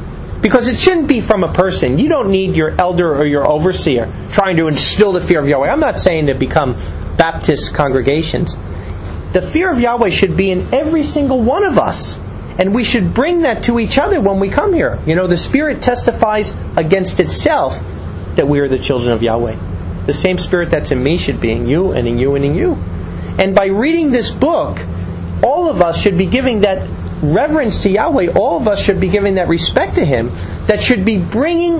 Because it shouldn't be from a person. You don't need your elder or your overseer trying to instill the fear of Yahweh. I'm not saying to become Baptist congregations. The fear of Yahweh should be in every single one of us. And we should bring that to each other when we come here. You know, the Spirit testifies against itself that we are the children of Yahweh. The same Spirit that's in me should be in you, and in you, and in you. And by reading this book, all of us should be giving that reverence to Yahweh. All of us should be giving that respect to Him. That should be bringing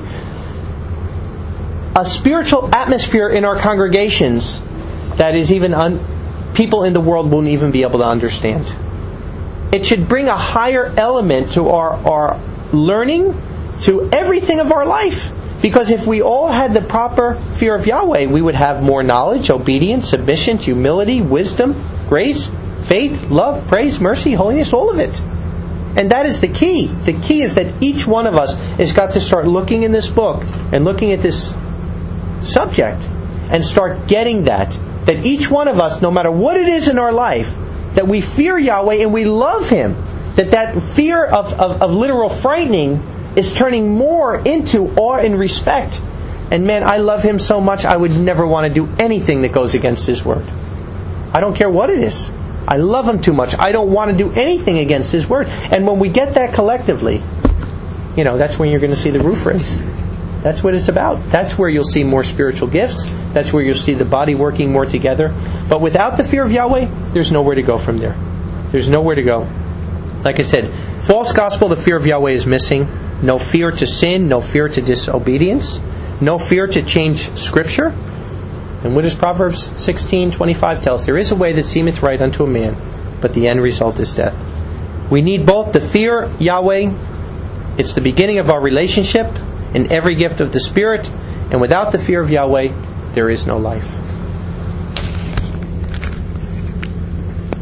a spiritual atmosphere in our congregations that is even un- people in the world won't even be able to understand. It should bring a higher element to our, our learning, to everything of our life. Because if we all had the proper fear of Yahweh, we would have more knowledge, obedience, submission, humility, wisdom, grace, faith, love, praise, mercy, holiness, all of it. And that is the key. The key is that each one of us has got to start looking in this book and looking at this subject and start getting that. That each one of us, no matter what it is in our life, that we fear Yahweh and we love Him. That that fear of, of, of literal frightening is turning more into awe and respect. And man, I love Him so much, I would never want to do anything that goes against His Word. I don't care what it is. I love Him too much. I don't want to do anything against His Word. And when we get that collectively, you know, that's when you're going to see the roof raised. That's what it's about. That's where you'll see more spiritual gifts. That's where you'll see the body working more together. But without the fear of Yahweh, there's nowhere to go from there. There's nowhere to go. Like I said, false gospel, the fear of Yahweh is missing. No fear to sin, no fear to disobedience, no fear to change Scripture. And what does Proverbs sixteen twenty-five tell us? There is a way that seemeth right unto a man, but the end result is death. We need both the fear Yahweh. It's the beginning of our relationship in every gift of the Spirit. And without the fear of Yahweh, there is no life.